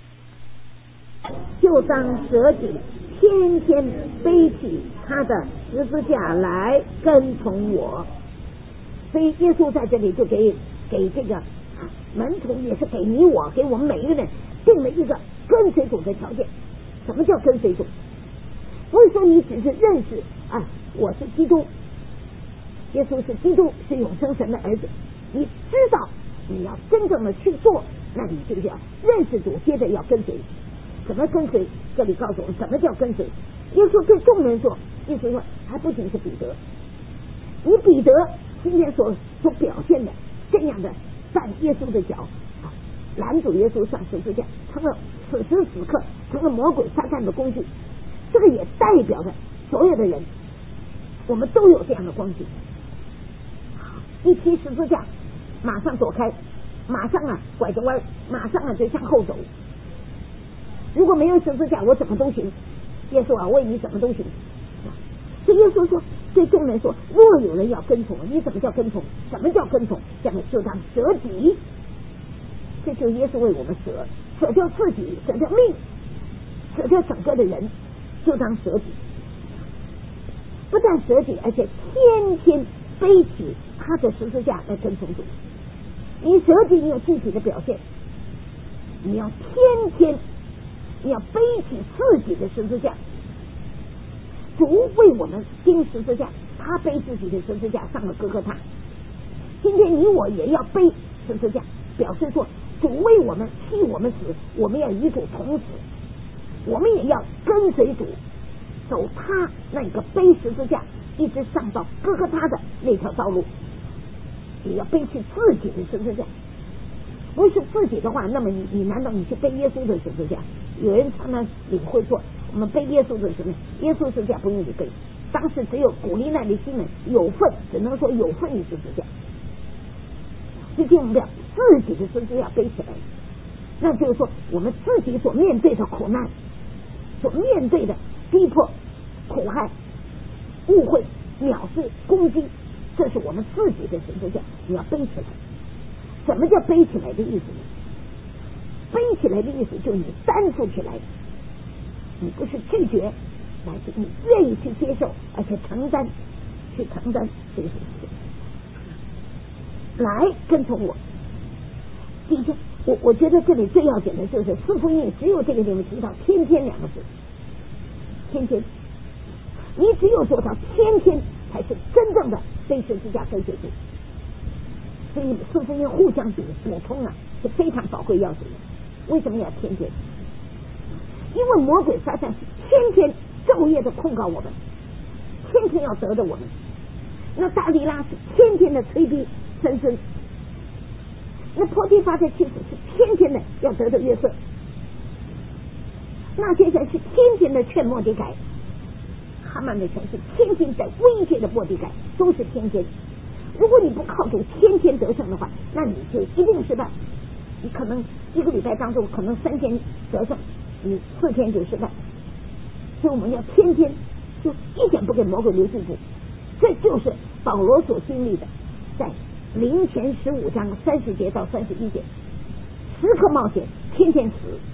就当舍己，天天背起他的十字架来跟从我。所以耶稣在这里就给这个门徒，也是给你我，给我们每一个人定了一个跟随主的条件。什么叫跟随主？不是说你只是认识啊，我是基督，耶稣是基督，是永生神的儿子，你知道你要真正的去做，那你就要认识主，接着要跟随。怎么跟随？这里告诉我们什么叫跟随。耶稣对众人说，意思说还不仅是彼得，你彼得今天所表现的这样的绊耶稣的脚，拦阻耶稣上十字架，成了此时此刻成了魔鬼撒旦的工具。这个也代表着所有的人，我们都有这样的光景。一提十字架，马上躲开，马上拐着弯，马上就向后走。如果没有十字架，我怎么都行。耶稣啊，为你怎么都行。所以耶稣说，对众人说，若有人要跟从，你怎么叫跟从？什么叫跟从？这样就当舍己。这就是耶稣为我们舍掉自己，舍掉命，舍掉整个的人，就当舍己。不但舍己，而且天天背起他的十字架来跟从主。你舍己，你有具体的表现，你要天天你要背起自己的十字架。主为我们钉十字架，他背自己的十字架上了哥哥他。 今天你我也要背十字架，表示说主为我们替我们死，我们要与主同死，我们也要跟随主走他那个背十字架一直上到哥哥他的那条道路，也要背起自己的十字架。不是自己的话，那么你难道你去背耶稣的十字架？有人常常领会说我们背耶稣的什么？耶稣十字架不用你背，当时只有古利奈的西门有份，只能说有份于十字架。最近我们要自己的十字架背起来，那就是说我们自己所面对的苦难，所面对的逼迫、苦害、误会、藐视、攻击，这是我们自己的十字架，你要背起来。什么叫背起来的意思呢？背起来的意思就是你担负起来，你不是拒绝，而是你愿意去接受，而且承担这个事情，来跟从我。今天我觉得这里最要紧的就是四福音只有这个地方提到天天两个字，天天，你只有做到天天才是真正的背十字架跟随主。所以四福音互相补充啊，是非常宝贵要紧的。为什么要天天？因为魔鬼撒旦是天天昼夜的控告我们，天天要得着我们。那大利拉是天天的催逼申孙，那波提乏的妻子是天天的要得着约瑟，那些人是天天的劝莫迪改，哈曼的权是天天在威胁的莫迪改，都是天天。如果你不靠主天天得胜的话，那你就一定失败。你可能一个礼拜当中可能3天得胜，你4天就失败。所以我们要天天就一点不给魔鬼留地步。这就是保罗所经历的，在林前15章30节到31节，时刻冒险，天天死。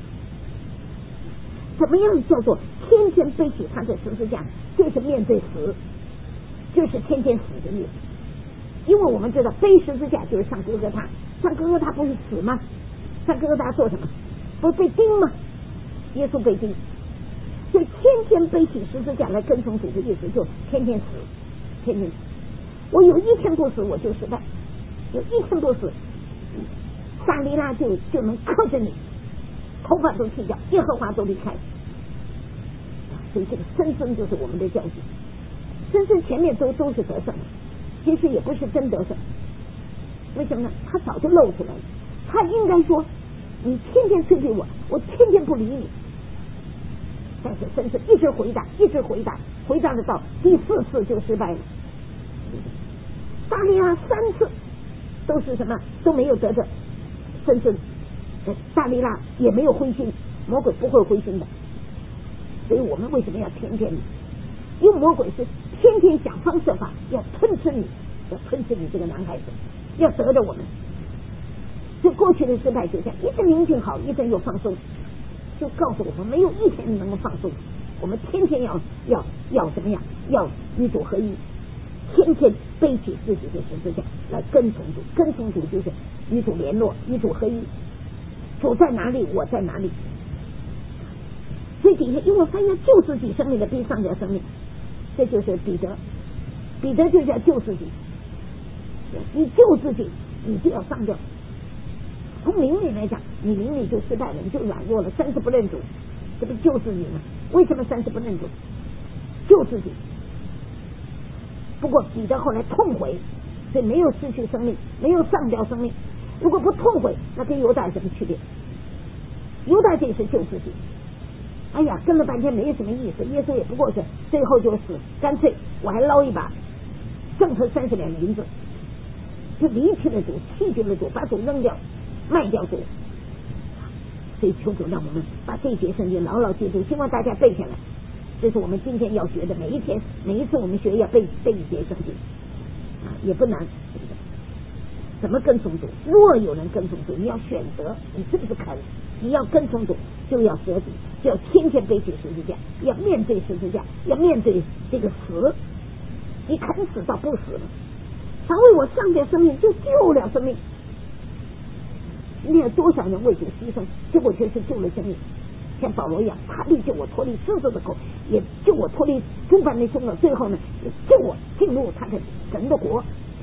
怎么样叫做天天背起他的十字架？就是面对死，就是天天死的意思。因为我们知道背十字架就是上哥哥他，上哥哥他不是死吗？上哥哥他做什么？不是被钉吗？耶稣被钉，所以天天背起十字架来跟从主的意思，就天天死，天天死。我有一天不死我就失败，有一天不死，撒利拉就能克制你，头发都剃掉，耶和华都离开。所以这个申孙就是我们的教训。申孙前面都是得胜的，其实也不是真得胜。为什么呢？他早就露出来了。他应该说你天天催逼我，我天天不理你。但是申孙一直回答，回答得到第4次就失败了。大利拉3次都是什么？都没有得着申孙。大利拉也没有灰心，魔鬼不会灰心的。所以我们为什么要天天呢？因为魔鬼是天天想方设法要吞吃你这个男孩子，要得着我们。所以过去的失败就这样，一阵宁静好，一阵又放松，就告诉我们没有一天能够放松。我们天天要怎么样？要与主合一，天天背起自己的十字架来跟从主。跟从主就是与主联络，与主合一。主在哪里，我在哪里。所以底下因为他要救自己生命的比上掉生命，这就是彼得就叫救自己。你救自己，你就要上吊。从灵里来讲，你灵里就失败了，你就软弱了，3次不认主，这不救自己吗？为什么3次不认主？救自己。不过彼得后来痛悔，所以没有失去生命，没有上吊生命。如果不痛悔，那跟犹大有什么区别？犹大这是救自己。哎呀，跟了半天没什么意思，耶稣也不过是最后就死，干脆我还捞一把，挣他30两银子，就离弃了主，弃绝了主，把主扔掉，卖掉主。所以求主让我们把这节圣经牢牢记住，希望大家背下来。这是我们今天要学的，每一次我们学要背一节圣经啊，也不难。怎么跟从主？若有人跟从主，你要选择，你是不是肯？你要跟从主，就要舍己，就要天天背起十字架，要面对十字架，要面对这个死。你肯死到不死了，他为我上吊生命，就救了生命。今天有多少人为主牺牲，结果却是救了生命？像保罗一样，他必救我脱离狮子的口，也救我脱离诸般的凶恶，最后呢，也救我进入他的神的国。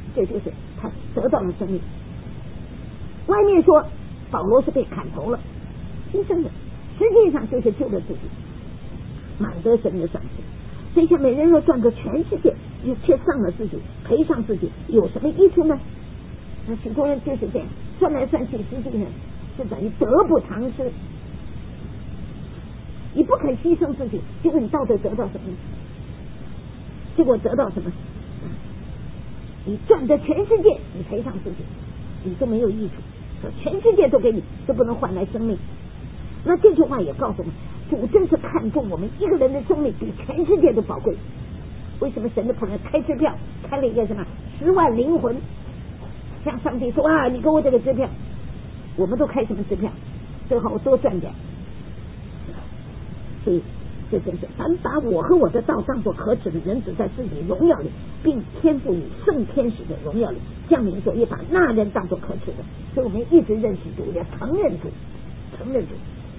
这就是他得到了生命。外面说保罗是被砍头了，牺牲的，实际上就是救了自己，满得神的赏赐。所以像每人若赚个全世界，又却丧了自己，赔上自己，有什么益处呢？那许多人就是这样算来算去，实际上是等于得不偿失。你不肯牺牲自己，结果你到底得到什么？结果得到什么？你赚得全世界，你赔上自己，你都没有益处。全世界都给你，都不能换来生命。那这句话也告诉我们，主真是看重我们一个人的生命比全世界都宝贵。为什么神的仆人开支票，开了一个什么10万灵魂，向上帝说啊，你给我这个支票，我们都开什么支票？最好多赚点。所以这真是凡把我和我的道当作可耻的人子，在自己荣耀里，并天赋与圣天使的荣耀里降临所，也把那人当作可耻的。所以我们一直认识主，要承认主，承认主。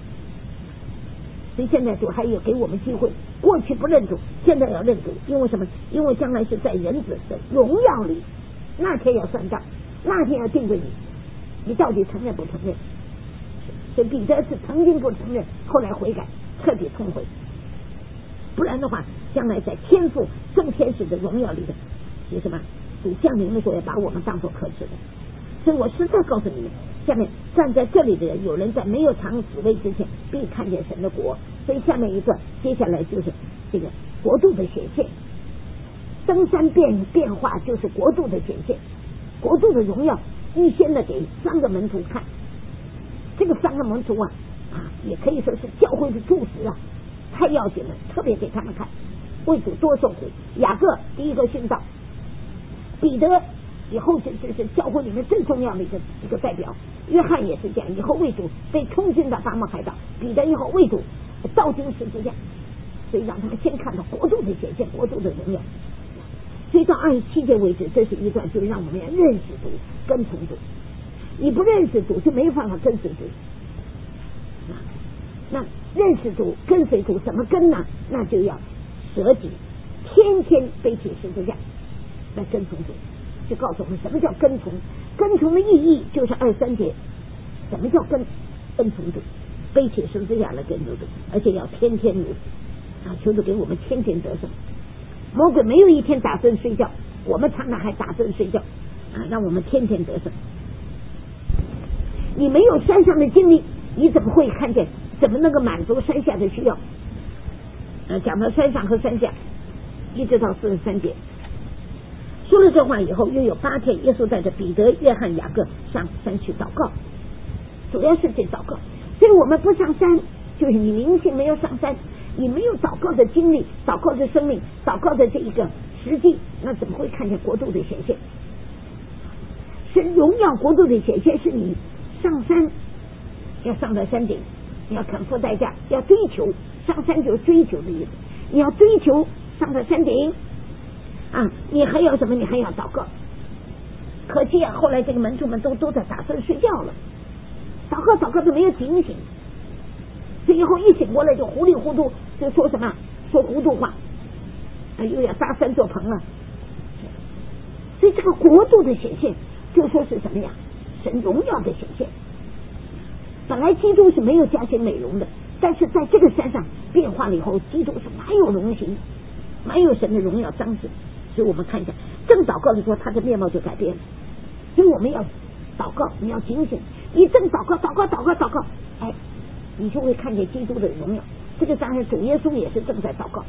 所以现在主还有给我们机会，过去不认主，现在要认主。因为什么？因为将来是在人子的荣耀里，那天要算账，那天要定罪你到底承认不承认？所以彼得是曾经不承认，后来悔改，彻底痛悔。不然的话，将来在天父圣天使的荣耀里的是什么？主降临的时候要把我们当作可耻的。所以我实在告诉你们，下面站在这里的人，有人在没有尝死味之前必看见神的国。所以下面一段接下来就是这个国度的显现，登山变化就是国度的显现，国度的荣耀预先的给3个门徒看。这个3个门徒也可以说是教会的柱石啊，太要紧了，特别给他们看，为主多受苦。雅各第一个殉道，彼得以后是教会里面最重要的一个代表，约翰也是这样，以后为主被充军的巴摩海岛，彼得以后为主道经十字架。所以让他们先看到国度的显现，国度的荣耀。所以到27节为止，这是一段就是让我们要认识主，跟从主。你不认识主就没办法跟随主。那认识主跟随主怎么跟呢？那就要舍己，天天背起十字架来跟从主。就告诉我们什么叫跟从，跟从的意义就是23节，什么叫跟从主？背起十字架来跟从主，而且要天天如此求主给我们天天得胜。魔鬼没有一天打盹睡觉，我们常常还打盹睡觉让我们天天得胜。你没有山上的经历，你怎么会看见，怎么能够满足山下的需要？讲到山上和山下，一直到43节。说了这话以后，又有8天，耶稣带着彼得、约翰、雅各上山去祷告，主要是这祷告。所以我们不上山，就是你灵性没有上山，你没有祷告的经历，祷告的生命，祷告的这一个实际，那怎么会看见国度的显现？是荣耀国度的显现，是你上山要上到山顶，你要肯付代价，要追求，上山就是追求的意思。你要追求上到山顶你还要什么？你还要祷告。可惜后来这个门徒们都在打算睡觉了，祷告都没有警醒，所以以后一醒过来就糊里糊涂，就说什么说糊涂话又要搭3座棚了。所以这个国度的显现就说是什么呀？神荣耀的显现。本来基督是没有加些美容的，但是在这个山上变化了以后，基督是蛮有荣形，蛮有神的荣耀彰显。所以我们看一下，正祷告的时候他的面貌就改变了。所以我们要祷告，你要警醒，你正祷告你就会看见基督的荣耀。这个当然主耶稣也是正在祷告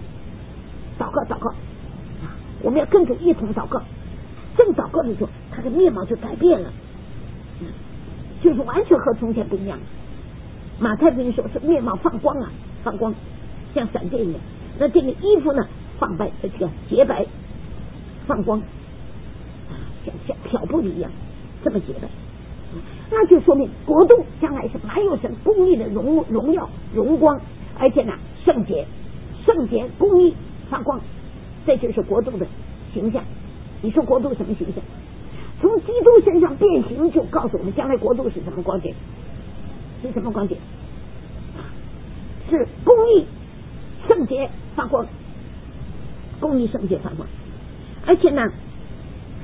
我们要跟主一同祷告。正祷告的时候他的面貌就改变了，就是完全和从前不一样。马太福音说是面貌放光像闪电一样。那这个衣服呢放白，这个洁白放光像漂布一样这么洁白。那就说明国度将来是蛮有神公义的荣耀荣光，而且呢圣洁公义发光，这就是国度的形象。你说国度什么形象？从基督身上变形，就告诉我们将来国度是什么光景？是什么光景？是公义圣洁发光，公义圣洁发光。而且呢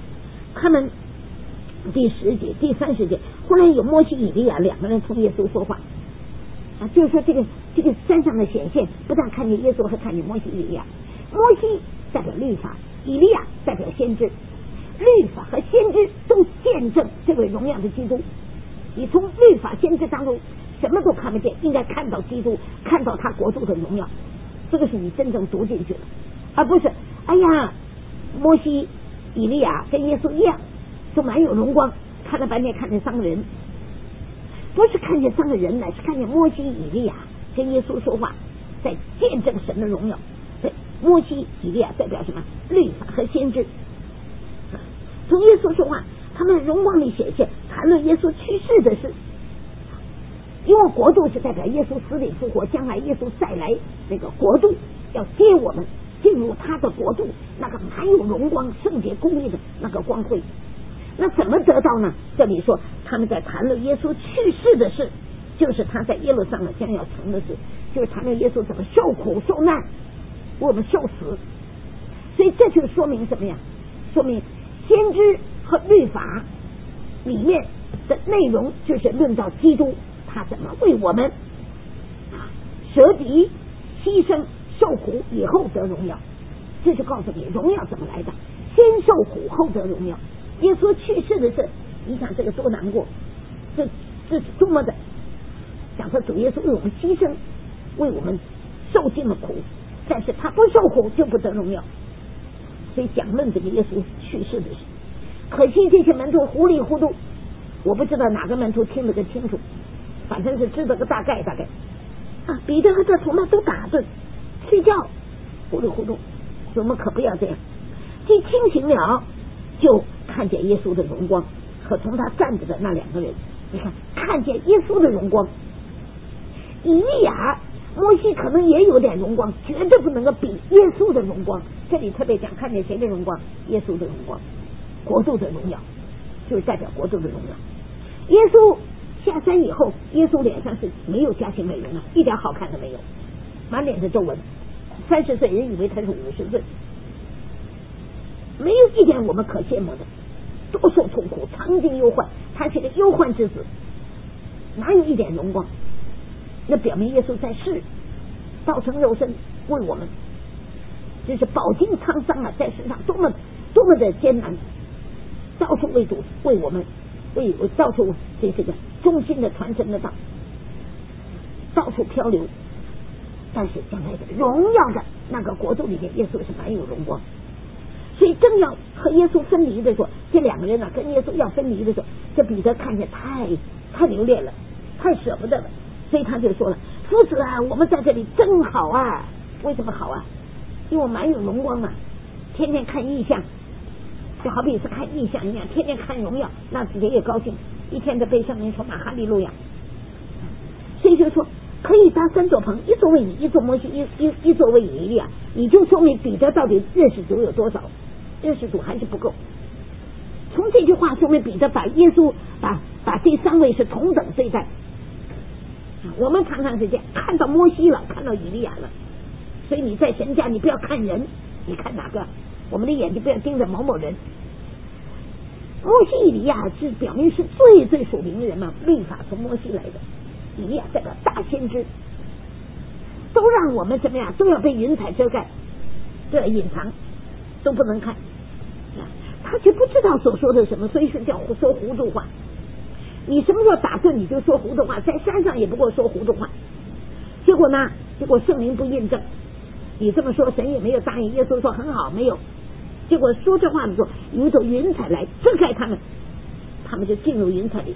他们第10节、第30节，后来有摩西、以利亚两个人同耶稣说话啊，就是说这个山上的显现，不但看见耶稣，还看见摩西、以利亚。摩西代表律法，以利亚代表先知。律法和先知都见证这位荣耀的基督。你从律法先知当中什么都看不见，应该看到基督，看到他国度的荣耀，这个是你真正读进去了，而不是哎呀摩西以利亚跟耶稣一样都蛮有荣光，看了半天看见3个人，不是看见3个人，乃是看见摩西以利亚跟耶稣说话，在见证神的荣耀。对，摩西以利亚代表什么？律法和先知，从耶稣说话，他们荣光里显现，谈论耶稣去世的事。因为国度是代表耶稣死里复活，将来耶稣再来那个国度要接我们进入他的国度，那个满有荣光、圣洁、公义的那个光辉。那怎么得到呢？这里说他们在谈论耶稣去世的事，就是他在耶路撒冷将要成的事，就是谈论耶稣怎么受苦受难，为我们受死。所以这就说明什么呀？说明先知和律法里面的内容就是论到基督他怎么为我们舍己牺牲受苦以后得荣耀。这就告诉你荣耀怎么来的，先受苦后得荣耀。耶稣去世的事，你想这个多难过，这是多么的讲说主耶稣为我们牺牲，为我们受尽了苦，但是他不受苦就不得荣耀。所以讲论这个耶稣去世的事，可惜这些门徒糊里糊涂，我不知道哪个门徒听得更清楚，反正是知道个大概啊。彼得和这同伴都打盹睡觉，糊里糊涂，我们可不要这样。既清醒了，就看见耶稣的荣光和从他站着的那2个人。你看见耶稣的荣光，以利亚摩西可能也有点荣光，绝对不能够比耶稣的荣光。这里特别讲看见谁的荣光？耶稣的荣光，国度的荣耀，就是代表国度的荣耀。耶稣下山以后，耶稣脸上是没有加型美容啊，一点好看都没有，满脸的皱纹。30岁人以为他是50岁，没有一点我们可羡慕的，多受痛苦，尝尽忧患，他是个忧患之子，哪有一点荣光？那表明耶稣在世道成肉身为我们，这是饱经沧桑啊，在世上多么的艰难，到处为主为我们，为到处这个忠心的传承的道，到处漂流，但是将来的荣耀的那个国度里面，耶稣是蛮有荣光。所以正要和耶稣分离的时候，这2个人呢跟耶稣要分离的时候，这彼得看见太留恋了，太舍不得了，所以他就说了：夫子啊，我们在这里真好啊！为什么好啊？因为我蛮有荣光啊，天天看异象，就好比是看异象一样，天天看荣耀，那谁也高兴，一天的被圣灵充满，哈利路亚。所以就说可以搭3座棚，一座为你，一座摩西，一座为以利亚，你就说明彼得到底认识主有多少，认识主还是不够。从这句话说明彼得把耶稣把这3位是同等对待。我们常常是这样，看到摩西了，看到以利亚了，所以你在神家你不要看人，你看哪个？我们的眼睛不要盯着某某人。摩西以利亚是表明是最属灵的人嘛，律法从摩西来的，以利亚代表大先知，都让我们怎么样，都要被云彩遮盖，都要隐藏，都不能看。他却不知道所说的什么，所以是叫说糊涂话。你什么时候打盹你就说糊涂话，在山上也不过说糊涂话。结果呢？结果圣灵不印证，你这么说神也没有答应。耶稣说很好，没有。结果说这话的时候，有一朵云彩来遮盖他们，他们就进入云彩里，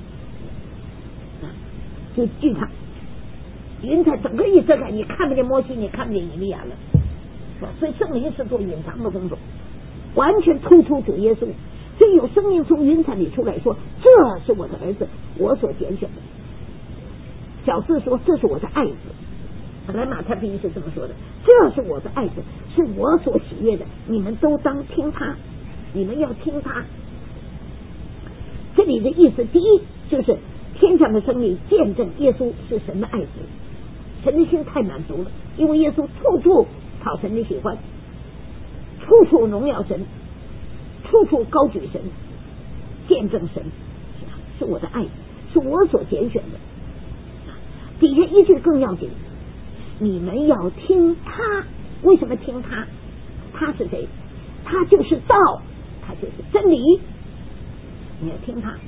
就惧怕。云彩整个一遮盖，你看不见摩西，你看不见以利亚了。所以圣灵是做隐藏的工作，完全突出主耶稣。所以有生命从云彩里出来说，这是我的儿子，我所拣选的。小4说这是我的爱子，本来马太福音是这么说的，这是我的爱子，是我所喜悦的，你们都当听他，你们要听他。这里的意思，第一就是天上的生命见证耶稣是神的爱子，神的心太满足了，因为耶稣处处讨神的喜欢，处处荣耀神，处处高举神， 见证神是我的爱子，是我所拣选的。底下一句更要紧，你们要听他。为什么听他？他是谁？他就是道，他就是真理，你要听他。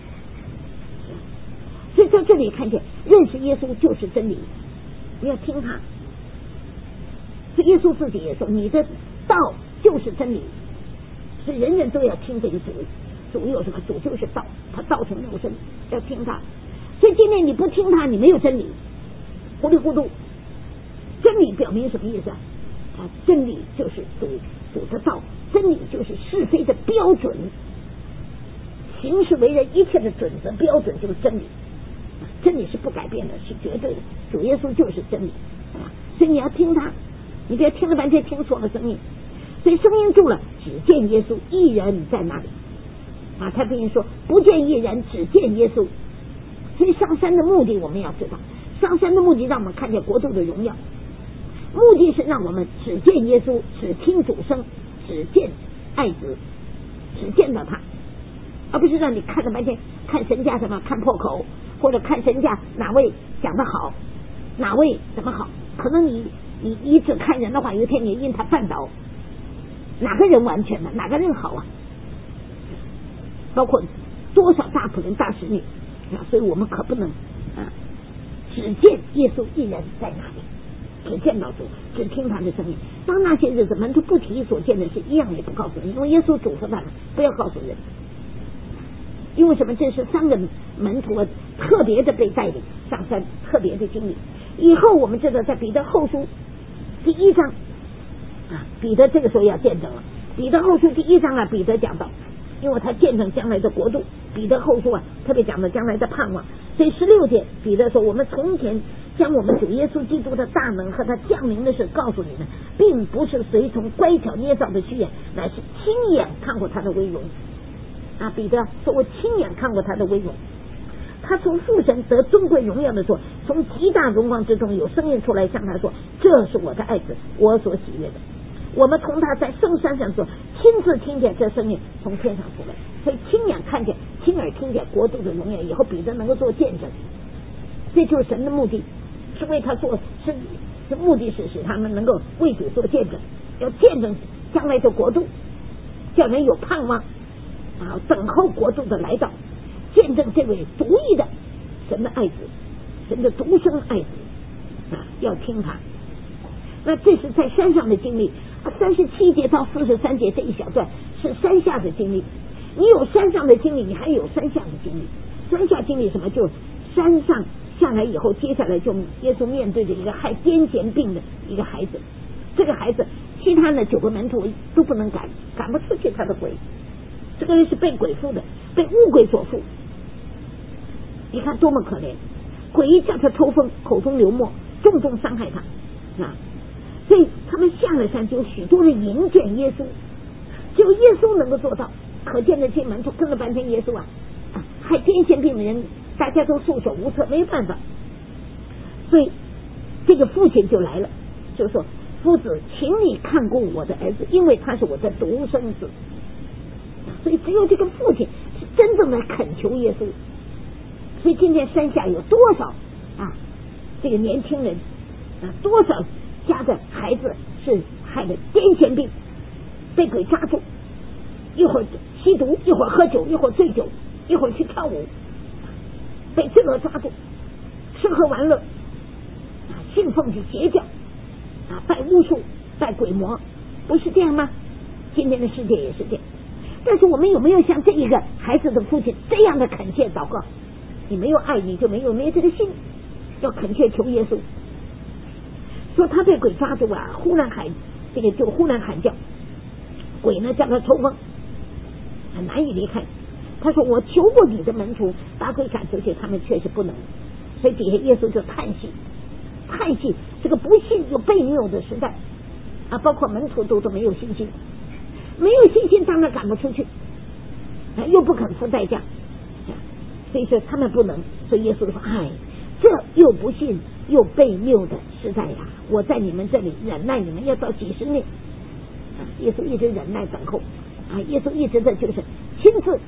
所以在这里看见认识耶稣就是真理，你要听他。所以耶稣自己也说，你的道就是真理，所以人人都要听这个主。主有什么？主就是道，他道成肉身，要听他。所以今天你不听他，你没有真理，糊里糊涂。真理表明什么意思啊？真理就是主的道，真理就是是非的标准，行事为人一切的准则标准就是真理。真理是不改变的，是绝对的。主耶稣就是真理，所以你要听他，你别听了半天听错了声音。所以声音住了，只见耶稣，一人在那里。太平说不见一人，只见耶稣。所以上山的目的我们要知道，上山的目的让我们看见国度的荣耀，目的是让我们只见耶稣，只听主声，只见爱子，只见到他，而不是让你看了半天看神家什么看破口，或者看神家哪位讲得好，哪位怎么好。可能你只看人的话，有一天你因他绊倒，哪个人完全的，哪个人好啊？包括多少大仆人大使女，所以我们可不能只见耶稣一人在那里，只见到主，只听他的声音。当那些日子门徒不提所见的事，一样也不告诉人，因为耶稣嘱咐他们不要告诉人。因为什么？这是3个门徒特别的被带领上山，特别的经历。以后我们知道在彼得后书第1章彼得这个时候要见证了。彼得后书第1章彼得讲到，因为他见证将来的国度，彼得后书特别讲到将来的盼望。所以16节彼得说，我们从前将我们主耶稣基督的大能和他降临的事告诉你们，并不是随从乖巧捏造的虚言，乃是亲眼看过他的威荣。彼得说，我亲眼看过他的威荣，他从父神得尊贵荣耀的时候，从极大荣光之中有声音出来向他说，这是我的爱子，我所喜悦的。我们从他在圣山上说，亲自听见这声音从天上出来，所以亲眼看见，亲耳听见国度的荣耀。以后彼得能够做见证，这就是神的目的，是为他做，是目的是使他们能够为主做见证，要见证将来的国度，叫人有盼望等候国度的来到，见证这位独一的神的爱子，神的独生爱子要听他。那这是在山上的经历，37节到43节这一小段是山下的经历。你有山上的经历，你还有山下的经历。山下经历什么？就山上下来以后，接下来就耶稣面对着一个害癫痫病的一个孩子，这个孩子其他的9个门徒都不能赶不出去他的鬼，这个人是被鬼附的，被污鬼所附。你看多么可怜，鬼叫他抽风，口中流沫，重重伤害他所以他们下了山，就有许多人迎见耶稣，只有耶稣能够做到。可见的这门徒跟了半天耶稣害癫痫病的人，大家都束手无策，没办法。所以这个父亲就来了，就说，夫子，请你看顾我的儿子，因为他是我的独生子。所以只有这个父亲是真正的恳求耶稣。所以今天山下有多少这个年轻人多少家的孩子是害了癫痫病，被鬼抓住，一会儿吸毒，一会儿喝酒，一会儿醉酒，一会儿去跳舞，被这个抓住，吃喝玩乐信奉着邪教拜巫术，拜鬼魔，不是这样吗？今天的世界也是这样。但是我们有没有像这一个孩子的父亲这样的恳切祷告？你没有爱，你就没有这个心，要恳切求耶稣。说他被鬼抓住忽然喊叫，鬼呢叫他抽风，很难以离开。他说，我求过你的门徒把鬼赶出去，他们确实不能。所以底下耶稣就叹息这个不信又悖谬的时代包括门徒都没有信心，没有信心当然赶不出去又不肯付代价，所以说他们不能。所以耶稣说，这又不信又悖谬的时代我在你们这里忍耐你们要到几十年耶稣一直忍耐等候耶稣一直的就是亲自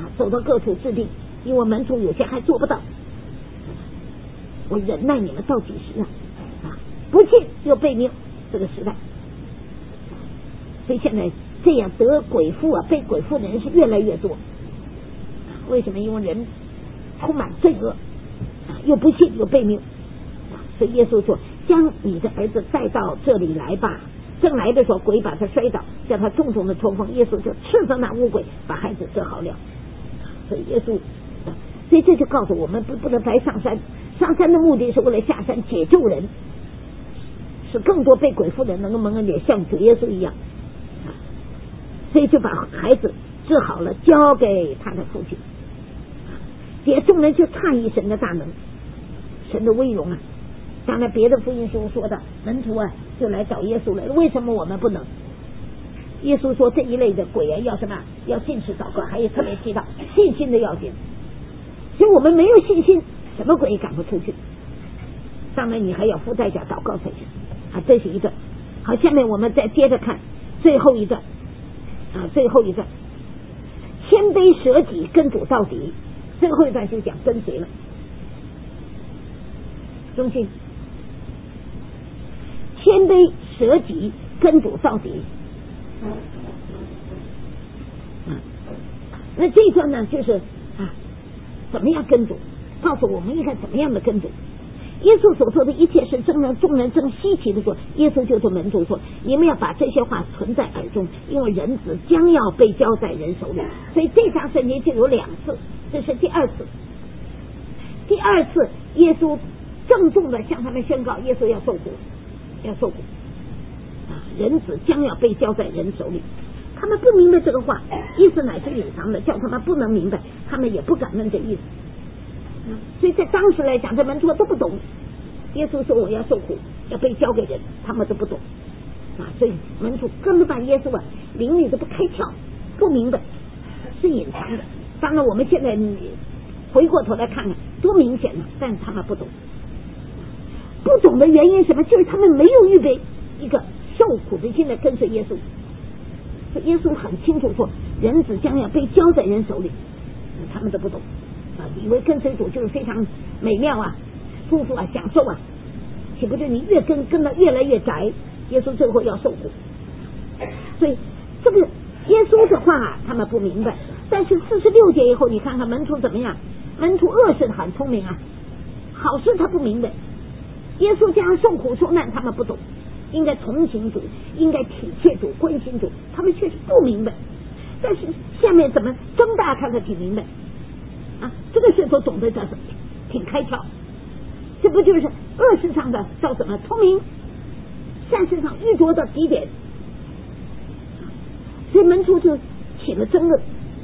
走到各处治病，因为门徒有些还做不到。我忍耐你们到几时啊？不信又悖谬，这个时代。所以现在这样得鬼附被鬼附的人是越来越多。为什么？因为人充满罪恶，又不信又悖谬。所以耶稣说：“将你的儿子带到这里来吧。”正来的时候，鬼把他摔倒，叫他重重的抽风。耶稣就斥责那污鬼，把孩子治好了。所以耶稣，所以这就告诉我们，不能白上山。上山的目的是为了下山解救人，使更多被鬼附的人能够蒙恩典，像主耶稣一样。所以就把孩子治好了，交给他的父亲。也众人就诧异神的大能，神的威容啊！当然，别的福音书说的门徒就来找耶稣了。为什么我们不能？耶稣说这一类的鬼要什么？要禁食祷告，还有特别提到信心的要紧。所以我们没有信心，什么鬼也赶不出去。当然，你还要付代价祷告才行这是一段。好，下面我们再接着看最后一段最后一段，谦卑舍己，跟主到底。最后一段就讲跟随了。中信，谦卑舍己，跟主到底。那这一段呢，就是怎么样跟主，告诉我们应该怎么样的跟主。耶稣所做的一切是众人正稀奇的说，耶稣就对门徒说：“你们要把这些话存在耳中，因为人子将要被交在人手里。”所以这章圣经就有2次，这是第2次。第2次，耶稣郑重的向他们宣告，耶稣要受苦，要受苦人子将要被交在人手里。他们不明白这个话，意思乃是隐藏的，叫他们不能明白，他们也不敢问这意思。所以在当时来讲，这门徒都不懂。耶稣说我要受苦，要被交给人，他们都不懂所以门徒根本把耶稣灵里都不开窍，不明白，是隐藏的。当然我们现在回过头来看看，多明显了，但是他们不懂。不懂的原因什么？就是他们没有预备一个受苦的心来跟随耶稣。耶稣很清楚说，人子将要被交在人手里，他们都不懂以为跟随主就是非常美妙丰富享受岂不是你越跟到越来越窄，耶稣最后要受苦。所以这个耶稣的话他们不明白。但是46节以后，你看看门徒怎么样？门徒恶事很聪明好事他不明白。耶稣将受苦受难，他们不懂，应该同情主，应该体贴主，关心主，他们确实不明白。但是下面怎么睁大看他挺明白这个时候懂得叫什么？挺开窍。这不就是恶事上的叫什么聪明，善事上愚拙的极点。所以门徒就起了争论，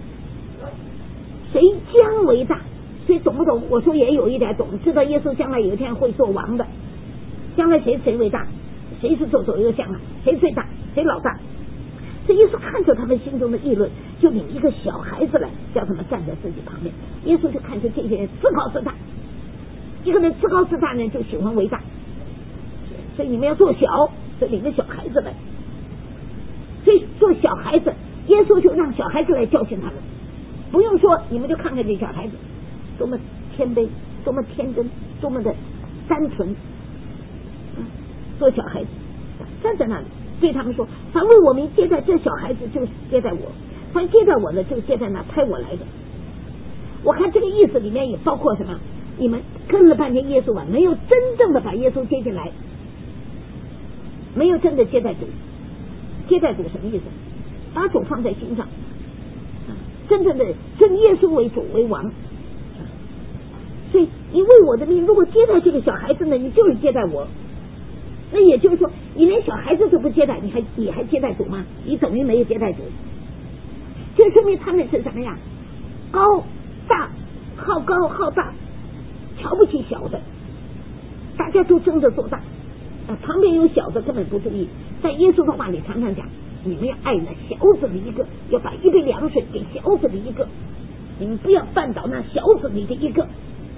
谁将为大？所以懂不懂？我说也有一点懂，知道耶稣将来有一天会做王的，将来谁为大？谁是做左右相谁最大？谁老大？所以耶稣看着他们心中的议论，就领一个小孩子来，叫他们站在自己旁边。耶稣就看出这些人自高自大，一个人自高自大呢，就喜欢为大，所以你们要做小，所以领个小孩子来。所以做小孩子，耶稣就让小孩子来教训他们，不用说，你们就看看这小孩子多么谦卑，多么天真，多么的单纯做小孩子站在那里对他们说，凡为我们接待这小孩子，就接待我；凡接待我的，就接待那派我来的。我看这个意思里面也包括什么？你们跟了半天耶稣没有真正的把耶稣接进来，没有真的接待主。接待主什么意思？把主放在心上，真正的尊耶稣为主为王。所以你为我的命，如果接待这个小孩子呢，你就是接待我。那也就是说，你连小孩子都不接待，你还接待主吗？你等于没有接待主。这说明他们是什么呀？高大，好高好大，瞧不起小的，大家都争着做大旁边有小的根本不注意。在耶稣的话里常常讲，你们要爱那小子的一个，要把一杯凉水给小子的一个，你们不要绊倒那小子里的一个，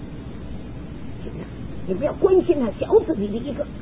你不要关心那小子里的一个。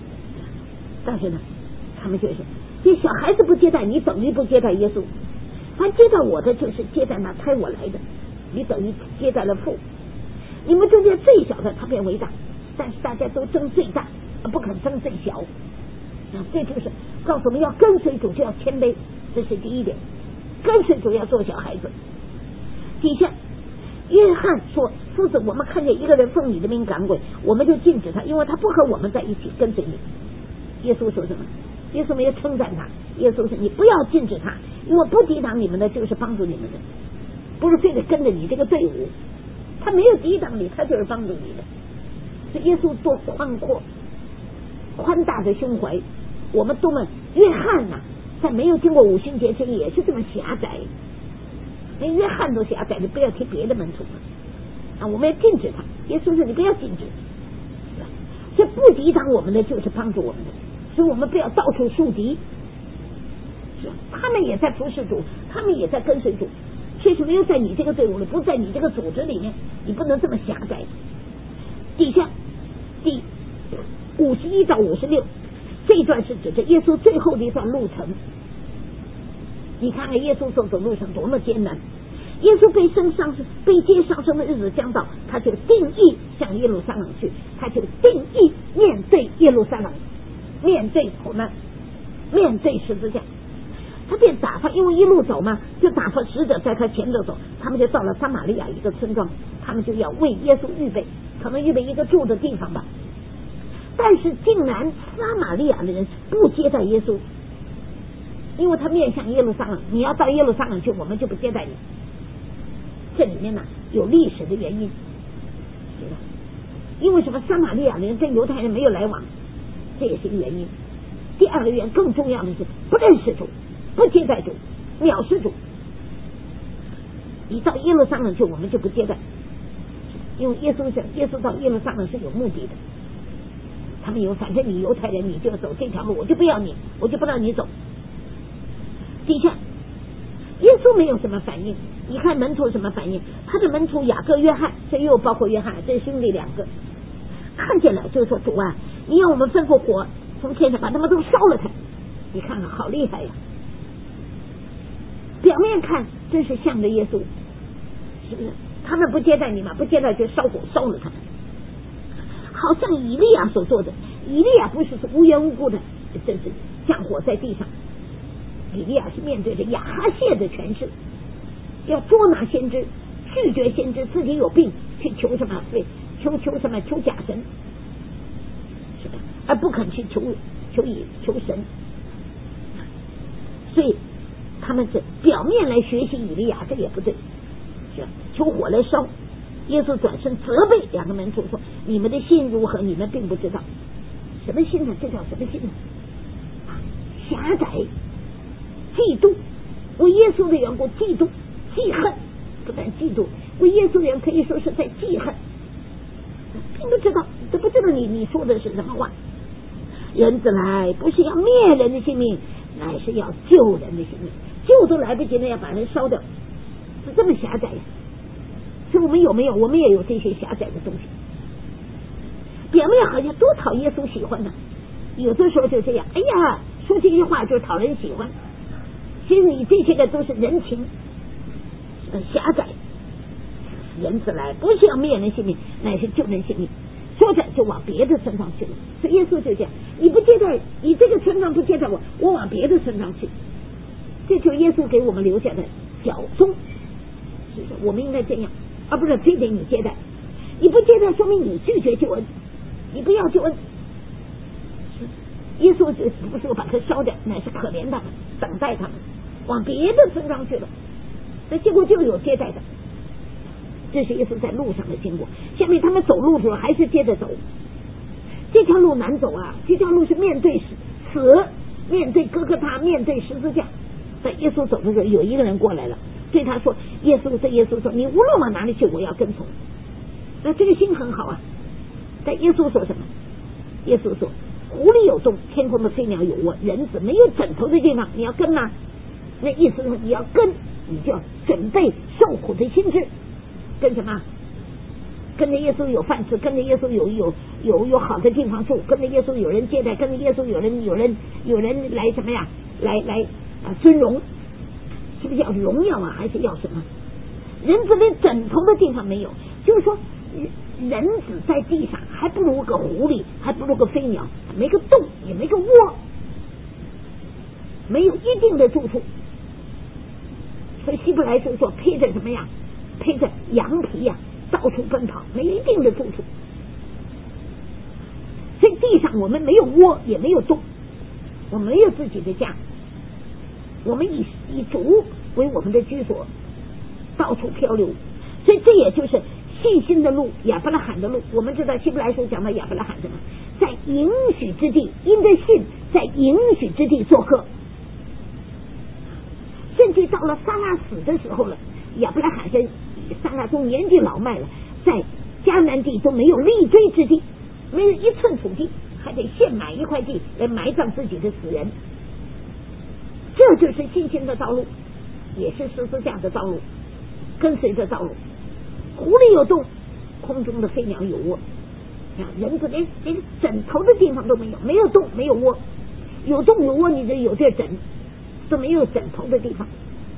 但是呢，他们就是这小孩子不接待你，等于不接待耶稣。 凡接待我的，就是接待那差我来的。你等于接待了父。你们中间最小的，他便为大，但是大家都争最大，不肯争最小。这就是告诉我们要跟随主就要谦卑，这是第一点。跟随主要做小孩子。底下约翰说，夫子，我们看见一个人奉你的名赶鬼，我们就禁止他，因为他不和我们在一起跟随你。耶稣说什么？耶稣没有称赞他，耶稣说你不要禁止他，因为不抵挡你们的就是帮助你们的，不是非得跟着你这个队伍。他没有抵挡你，他就是帮助你的。所以耶稣多宽阔宽大的胸怀，我们多么约翰呐，在没有经过五旬节前也是这么狭窄，连约翰都狭窄，你不要提别的门徒了。我们要禁止他。耶稣说你不要禁止，所以不抵挡我们的就是帮助我们的，所以我们不要到处树敌。他们也在服侍主，他们也在跟随主，确实没有在你这个队伍里，不在你这个组织里面，你不能这么狭窄。底下第51到56这一段是指着耶稣最后的一段路程。你看看耶稣走路上多么艰难，耶稣被接上升的日子将到，他就定义向耶路撒冷去，他就定义面对耶路撒冷，面对苦难，面对十字架。他便打发，因为一路走嘛，就打发使者在他前头走，他们就到了撒玛利亚一个村庄，他们就要为耶稣预备，可能预备一个住的地方吧。但是竟然撒玛利亚的人不接待耶稣，因为他面向耶路撒冷，你要到耶路撒冷去，我们就不接待你。这里面呢有历史的原因，因为什么？撒玛利亚的人跟犹太人没有来往，这也是一个原因。第二个原因更重要的是不认识主，不接待主，藐视主。你到耶路撒冷去，我们就不接待，因为耶稣到耶路撒冷是有目的的。他们反正你犹太人你就要走这条路，我就不要你，我就不让你走。底下耶稣没有什么反应，你看门徒什么反应？他的门徒雅各、约翰，这又包括约翰，这兄弟两个，看见了就说主啊，你让我们吩咐火从天上把他们都烧了他。你看看好厉害呀！表面看真是向着耶稣，是不是？他们不接待你嘛，不接待就烧火烧了他们，好像以利亚所做的。以利亚不是无缘无故的，真是降火在地上。以利亚是面对着亚哈谢的权势，要捉拿先知，拒绝先知自己有病，去求什么？求什么？求假神，是吧？而不肯去求神。所以他们是表面来学习以利亚，这也不对，是吧？求火来烧。耶稣转身责备两个门徒说：“你们的心如何？你们并不知道。什么心呢？这叫什么心呢？狭窄。嫉妒，为耶稣的缘故嫉妒记恨，不但嫉妒，为耶稣的人可以说是在记恨，并不知道，都不知道你说的是什么话。人子来不是要灭人的性命，乃是要救人的性命，救都来不及了，要把人烧掉，是这么狭窄呀。所以我们有没有？我们也有这些狭窄的东西。表面好像多讨耶稣喜欢呢，有的时候就这样，哎呀，说这些话就是讨人喜欢。其实你这些个都是人情狭窄。人子来不是要灭人性命，乃是救人性命，说着就往别的村上去了。所以耶稣就这样，你不接待，你这个村上不接待我，我往别的村上去。这就是耶稣给我们留下的小宗，是不是？我们应该这样，而不是非得你接待。你不接待，说明你拒绝救恩，你不要救恩。耶稣就不是把它烧掉，乃是可怜他们，等待他们往别的村庄去了。那结果就有接待的，这是耶稣在路上的经过。下面他们走路的时候还是接着走，这条路难走啊，这条路是面对死，面对哥哥他，面对十字架。在耶稣走的时候，有一个人过来了，对他说：“耶稣说，你无论往哪里去，我要跟从。”那这个心很好啊。但耶稣说什么？耶稣说：“湖里有洞，天空的飞鸟有窝，人子没有枕头的地方，你要跟吗？”那意思是你要跟，你就要准备受苦的心智。跟什么？跟着耶稣有饭吃，跟着耶稣有好的地方住，跟着耶稣有人接待，跟着耶稣有人来什么呀？来尊荣， 是不是要荣耀啊，还是要什么？人子连枕头的地方没有，就是说人子在地上还不如个狐狸，还不如个飞鸟，没个洞也没个窝，没有一定的住处。所以希伯来书说披着什么呀？披着羊皮呀，到处奔跑，没一定的住处。所以地上我们没有窝，也没有洞，我们没有自己的家，我们以主为我们的居所，到处漂流。所以这也就是信心的路，亚伯拉罕的路。我们知道希伯来书讲到亚伯拉罕什么，在应许之地，因着信在应许之地做客，甚至到了撒拉死的时候了，亚伯拉罕跟撒拉都年纪老迈了，在迦南地都没有立锥之地，没有一寸土地，还得现买一块地来埋葬自己的死人。这就是信心的道路，也是十字架的道路，跟随着道路。狐狸有洞，空中的飞鸟有窝，人子连枕头的地方都没有，没有洞没有窝，有洞有窝你就有这枕，都没有枕头的地方。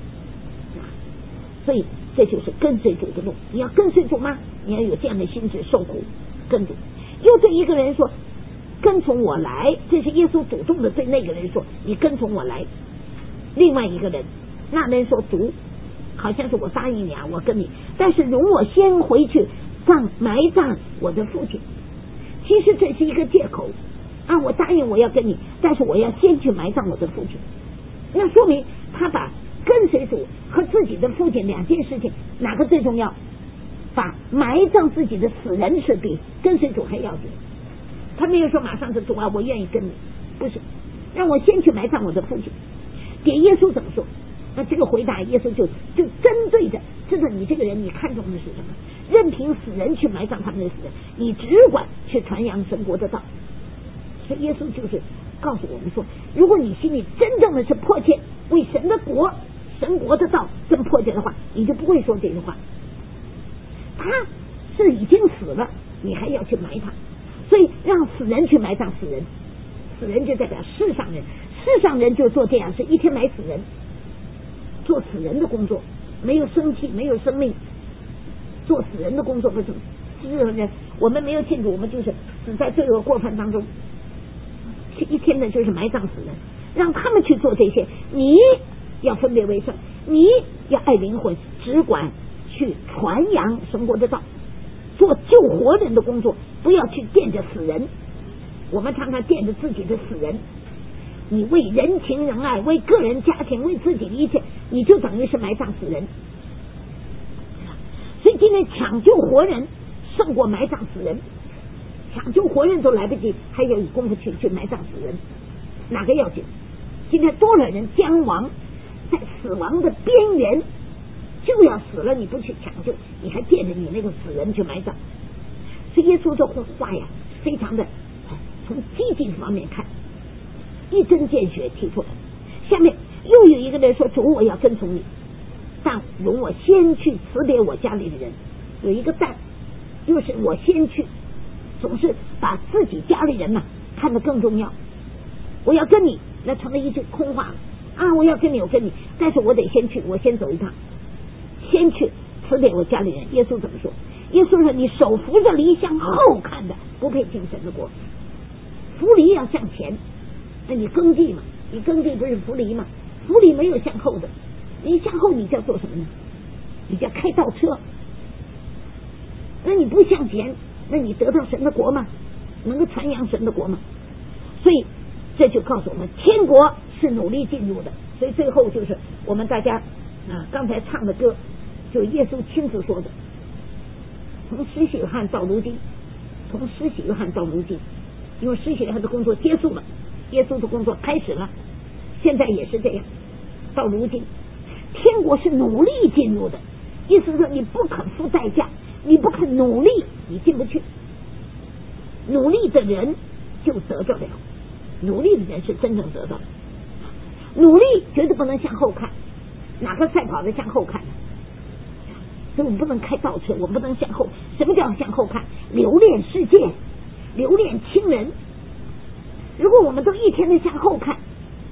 所以这就是跟随主的路。你要跟随主吗？你要有这样的心智，受苦跟主。又对一个人说跟从我来，这是耶稣主动的对那个人说，你跟从我来。另外一个人，那人说主，好像是我答应你啊，我跟你，但是容我先回去埋葬我的父亲。其实这是一个借口啊，我答应我要跟你，但是我要先去埋葬我的父亲。那说明他把跟随主和自己的父亲两件事情哪个最重要？把埋葬自己的死人是比跟随主还要紧。他没有说马上就主啊，我愿意跟你，不是，让我先去埋葬我的父亲。给耶稣怎么说？那这个回答耶稣就针对着，知道你这个人你看重的是什么？任凭死人去埋葬他们的死人，你只管去传扬神国的道。所以耶稣就是告诉我们说，如果你心里真正的是迫切为神的国、神国的道这么迫切的话，你就不会说这句话。他是已经死了，你还要去埋他，所以让死人去埋葬死人，死人就代表世上人，世上人就做这样，是一天埋死人，做死人的工作，没有生气，没有生命，做死人的工作。不是人，我们没有信主，我们就是死在罪恶过犯当中，一天的就是埋葬死人，让他们去做这些。你要分别为圣，你要爱灵魂，只管去传扬神国的道，做救活人的工作，不要去惦着死人。我们常常惦着自己的死人，你为人情仁爱，为个人家庭，为自己的一切，你就等于是埋葬死人。所以今天抢救活人胜过埋葬死人，抢救活人都来不及，还有功夫去埋葬死人，哪个要紧？今天多少人将亡在死亡的边缘，就要死了，你不去抢救，你还惦着你那个死人去埋葬。所以耶稣这话呀，非常的从积极方面看，一针见血提出来。下面又有一个人说，主，我要跟从你，但容我先去辞别我家里的人。有一个但，又是我先去，总是把自己家里人看得更重要。我要跟你，那成了一句空话了啊！我要跟你，我跟你，但是我得先去，我先走一趟，先去辞别我家里人。耶稣怎么说？耶稣说，你手扶着犁向后看的，不配进神的国。扶犁要向前，那你耕地嘛，你耕地不是扶犁嘛？扶犁没有向后的，你向后你叫做什么呢？你叫开倒车。那你不向前，那你得到神的国吗？能够传扬神的国吗？所以这就告诉我们，天国是努力进入的。所以最后就是我们大家刚才唱的歌，就耶稣亲自说的，从施洗约翰到如今，从施洗约翰到如今，因为施洗约翰的工作结束了，耶稣的工作开始了，现在也是这样，到如今天国是努力进入的。意思是说，你不肯付代价，你不肯努力，你进不去。努力的人就得着了，努力的人是真正得到的。努力绝对不能向后看，哪个赛跑的向后看呢？所以我们不能开倒车，我们不能向后。什么叫向后看？留恋世界，留恋亲人。如果我们都一天的向后看，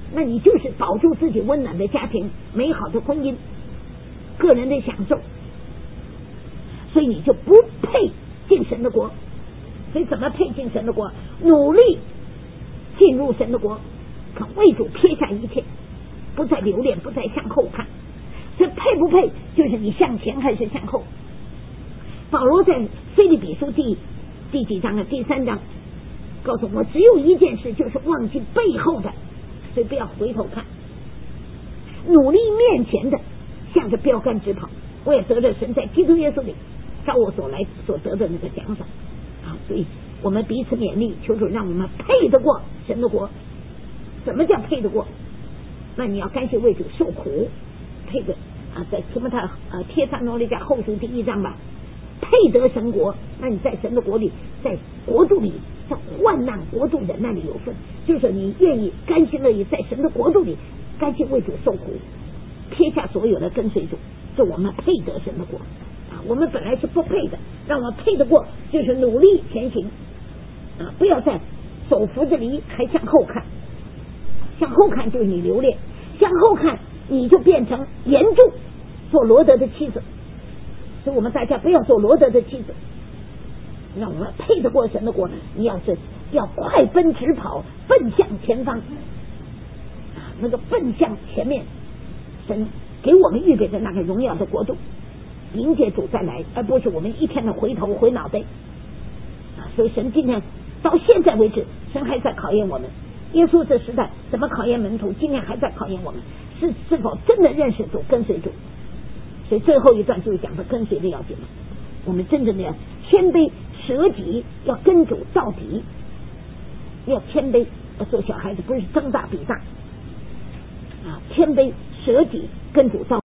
那你就是保住自己温暖的家庭、美好的婚姻、个人的享受，所以你就不配进神的国。所以怎么配进神的国？努力进入神的国，可为主撇下一切，不再留恋，不再向后看。这配不配，就是你向前还是向后。保罗在腓立比书第几章第3章告诉我，只有一件事，就是忘记背后的，所以不要回头看，努力面前的，向着标杆直跑。我也得着神在基督耶稣里照我所得的那个奖赏啊！所以我们彼此勉励，求主让我们配得过神的国。什么叫配得过？那你要甘心为主受苦，配得在提摩太帖撒罗尼迦后书第1章吧，配得神国。那你在神的国里，在国度里，在患难国度忍耐里有份，就是你愿意甘心乐意在神的国度里甘心为主受苦，撇下所有的跟随主，这我们配得神的国啊！我们本来是不配的，让我配得过，就是努力前行啊！不要再手扶着犁还向后看，向后看就是你留恋，向后看你就变成严重做罗德的妻子。所以我们大家不要做罗德的妻子，让我们配得过神的国。你要快奔直跑，奔向前方啊！那个奔向前面，神给我们预备的那个荣耀的国度，迎接主再来，而不是我们一天的回头回脑袋啊！所以神今天到现在为止，神还在考验我们。耶稣这时代怎么考验门徒，今天还在考验我们，是否真的认识主，跟随主。所以最后一段就是讲的跟随的要紧，我们真正的要谦卑舍己，要跟主到底，要谦卑，做小孩子不是争大比大啊，谦卑舍己跟主到底。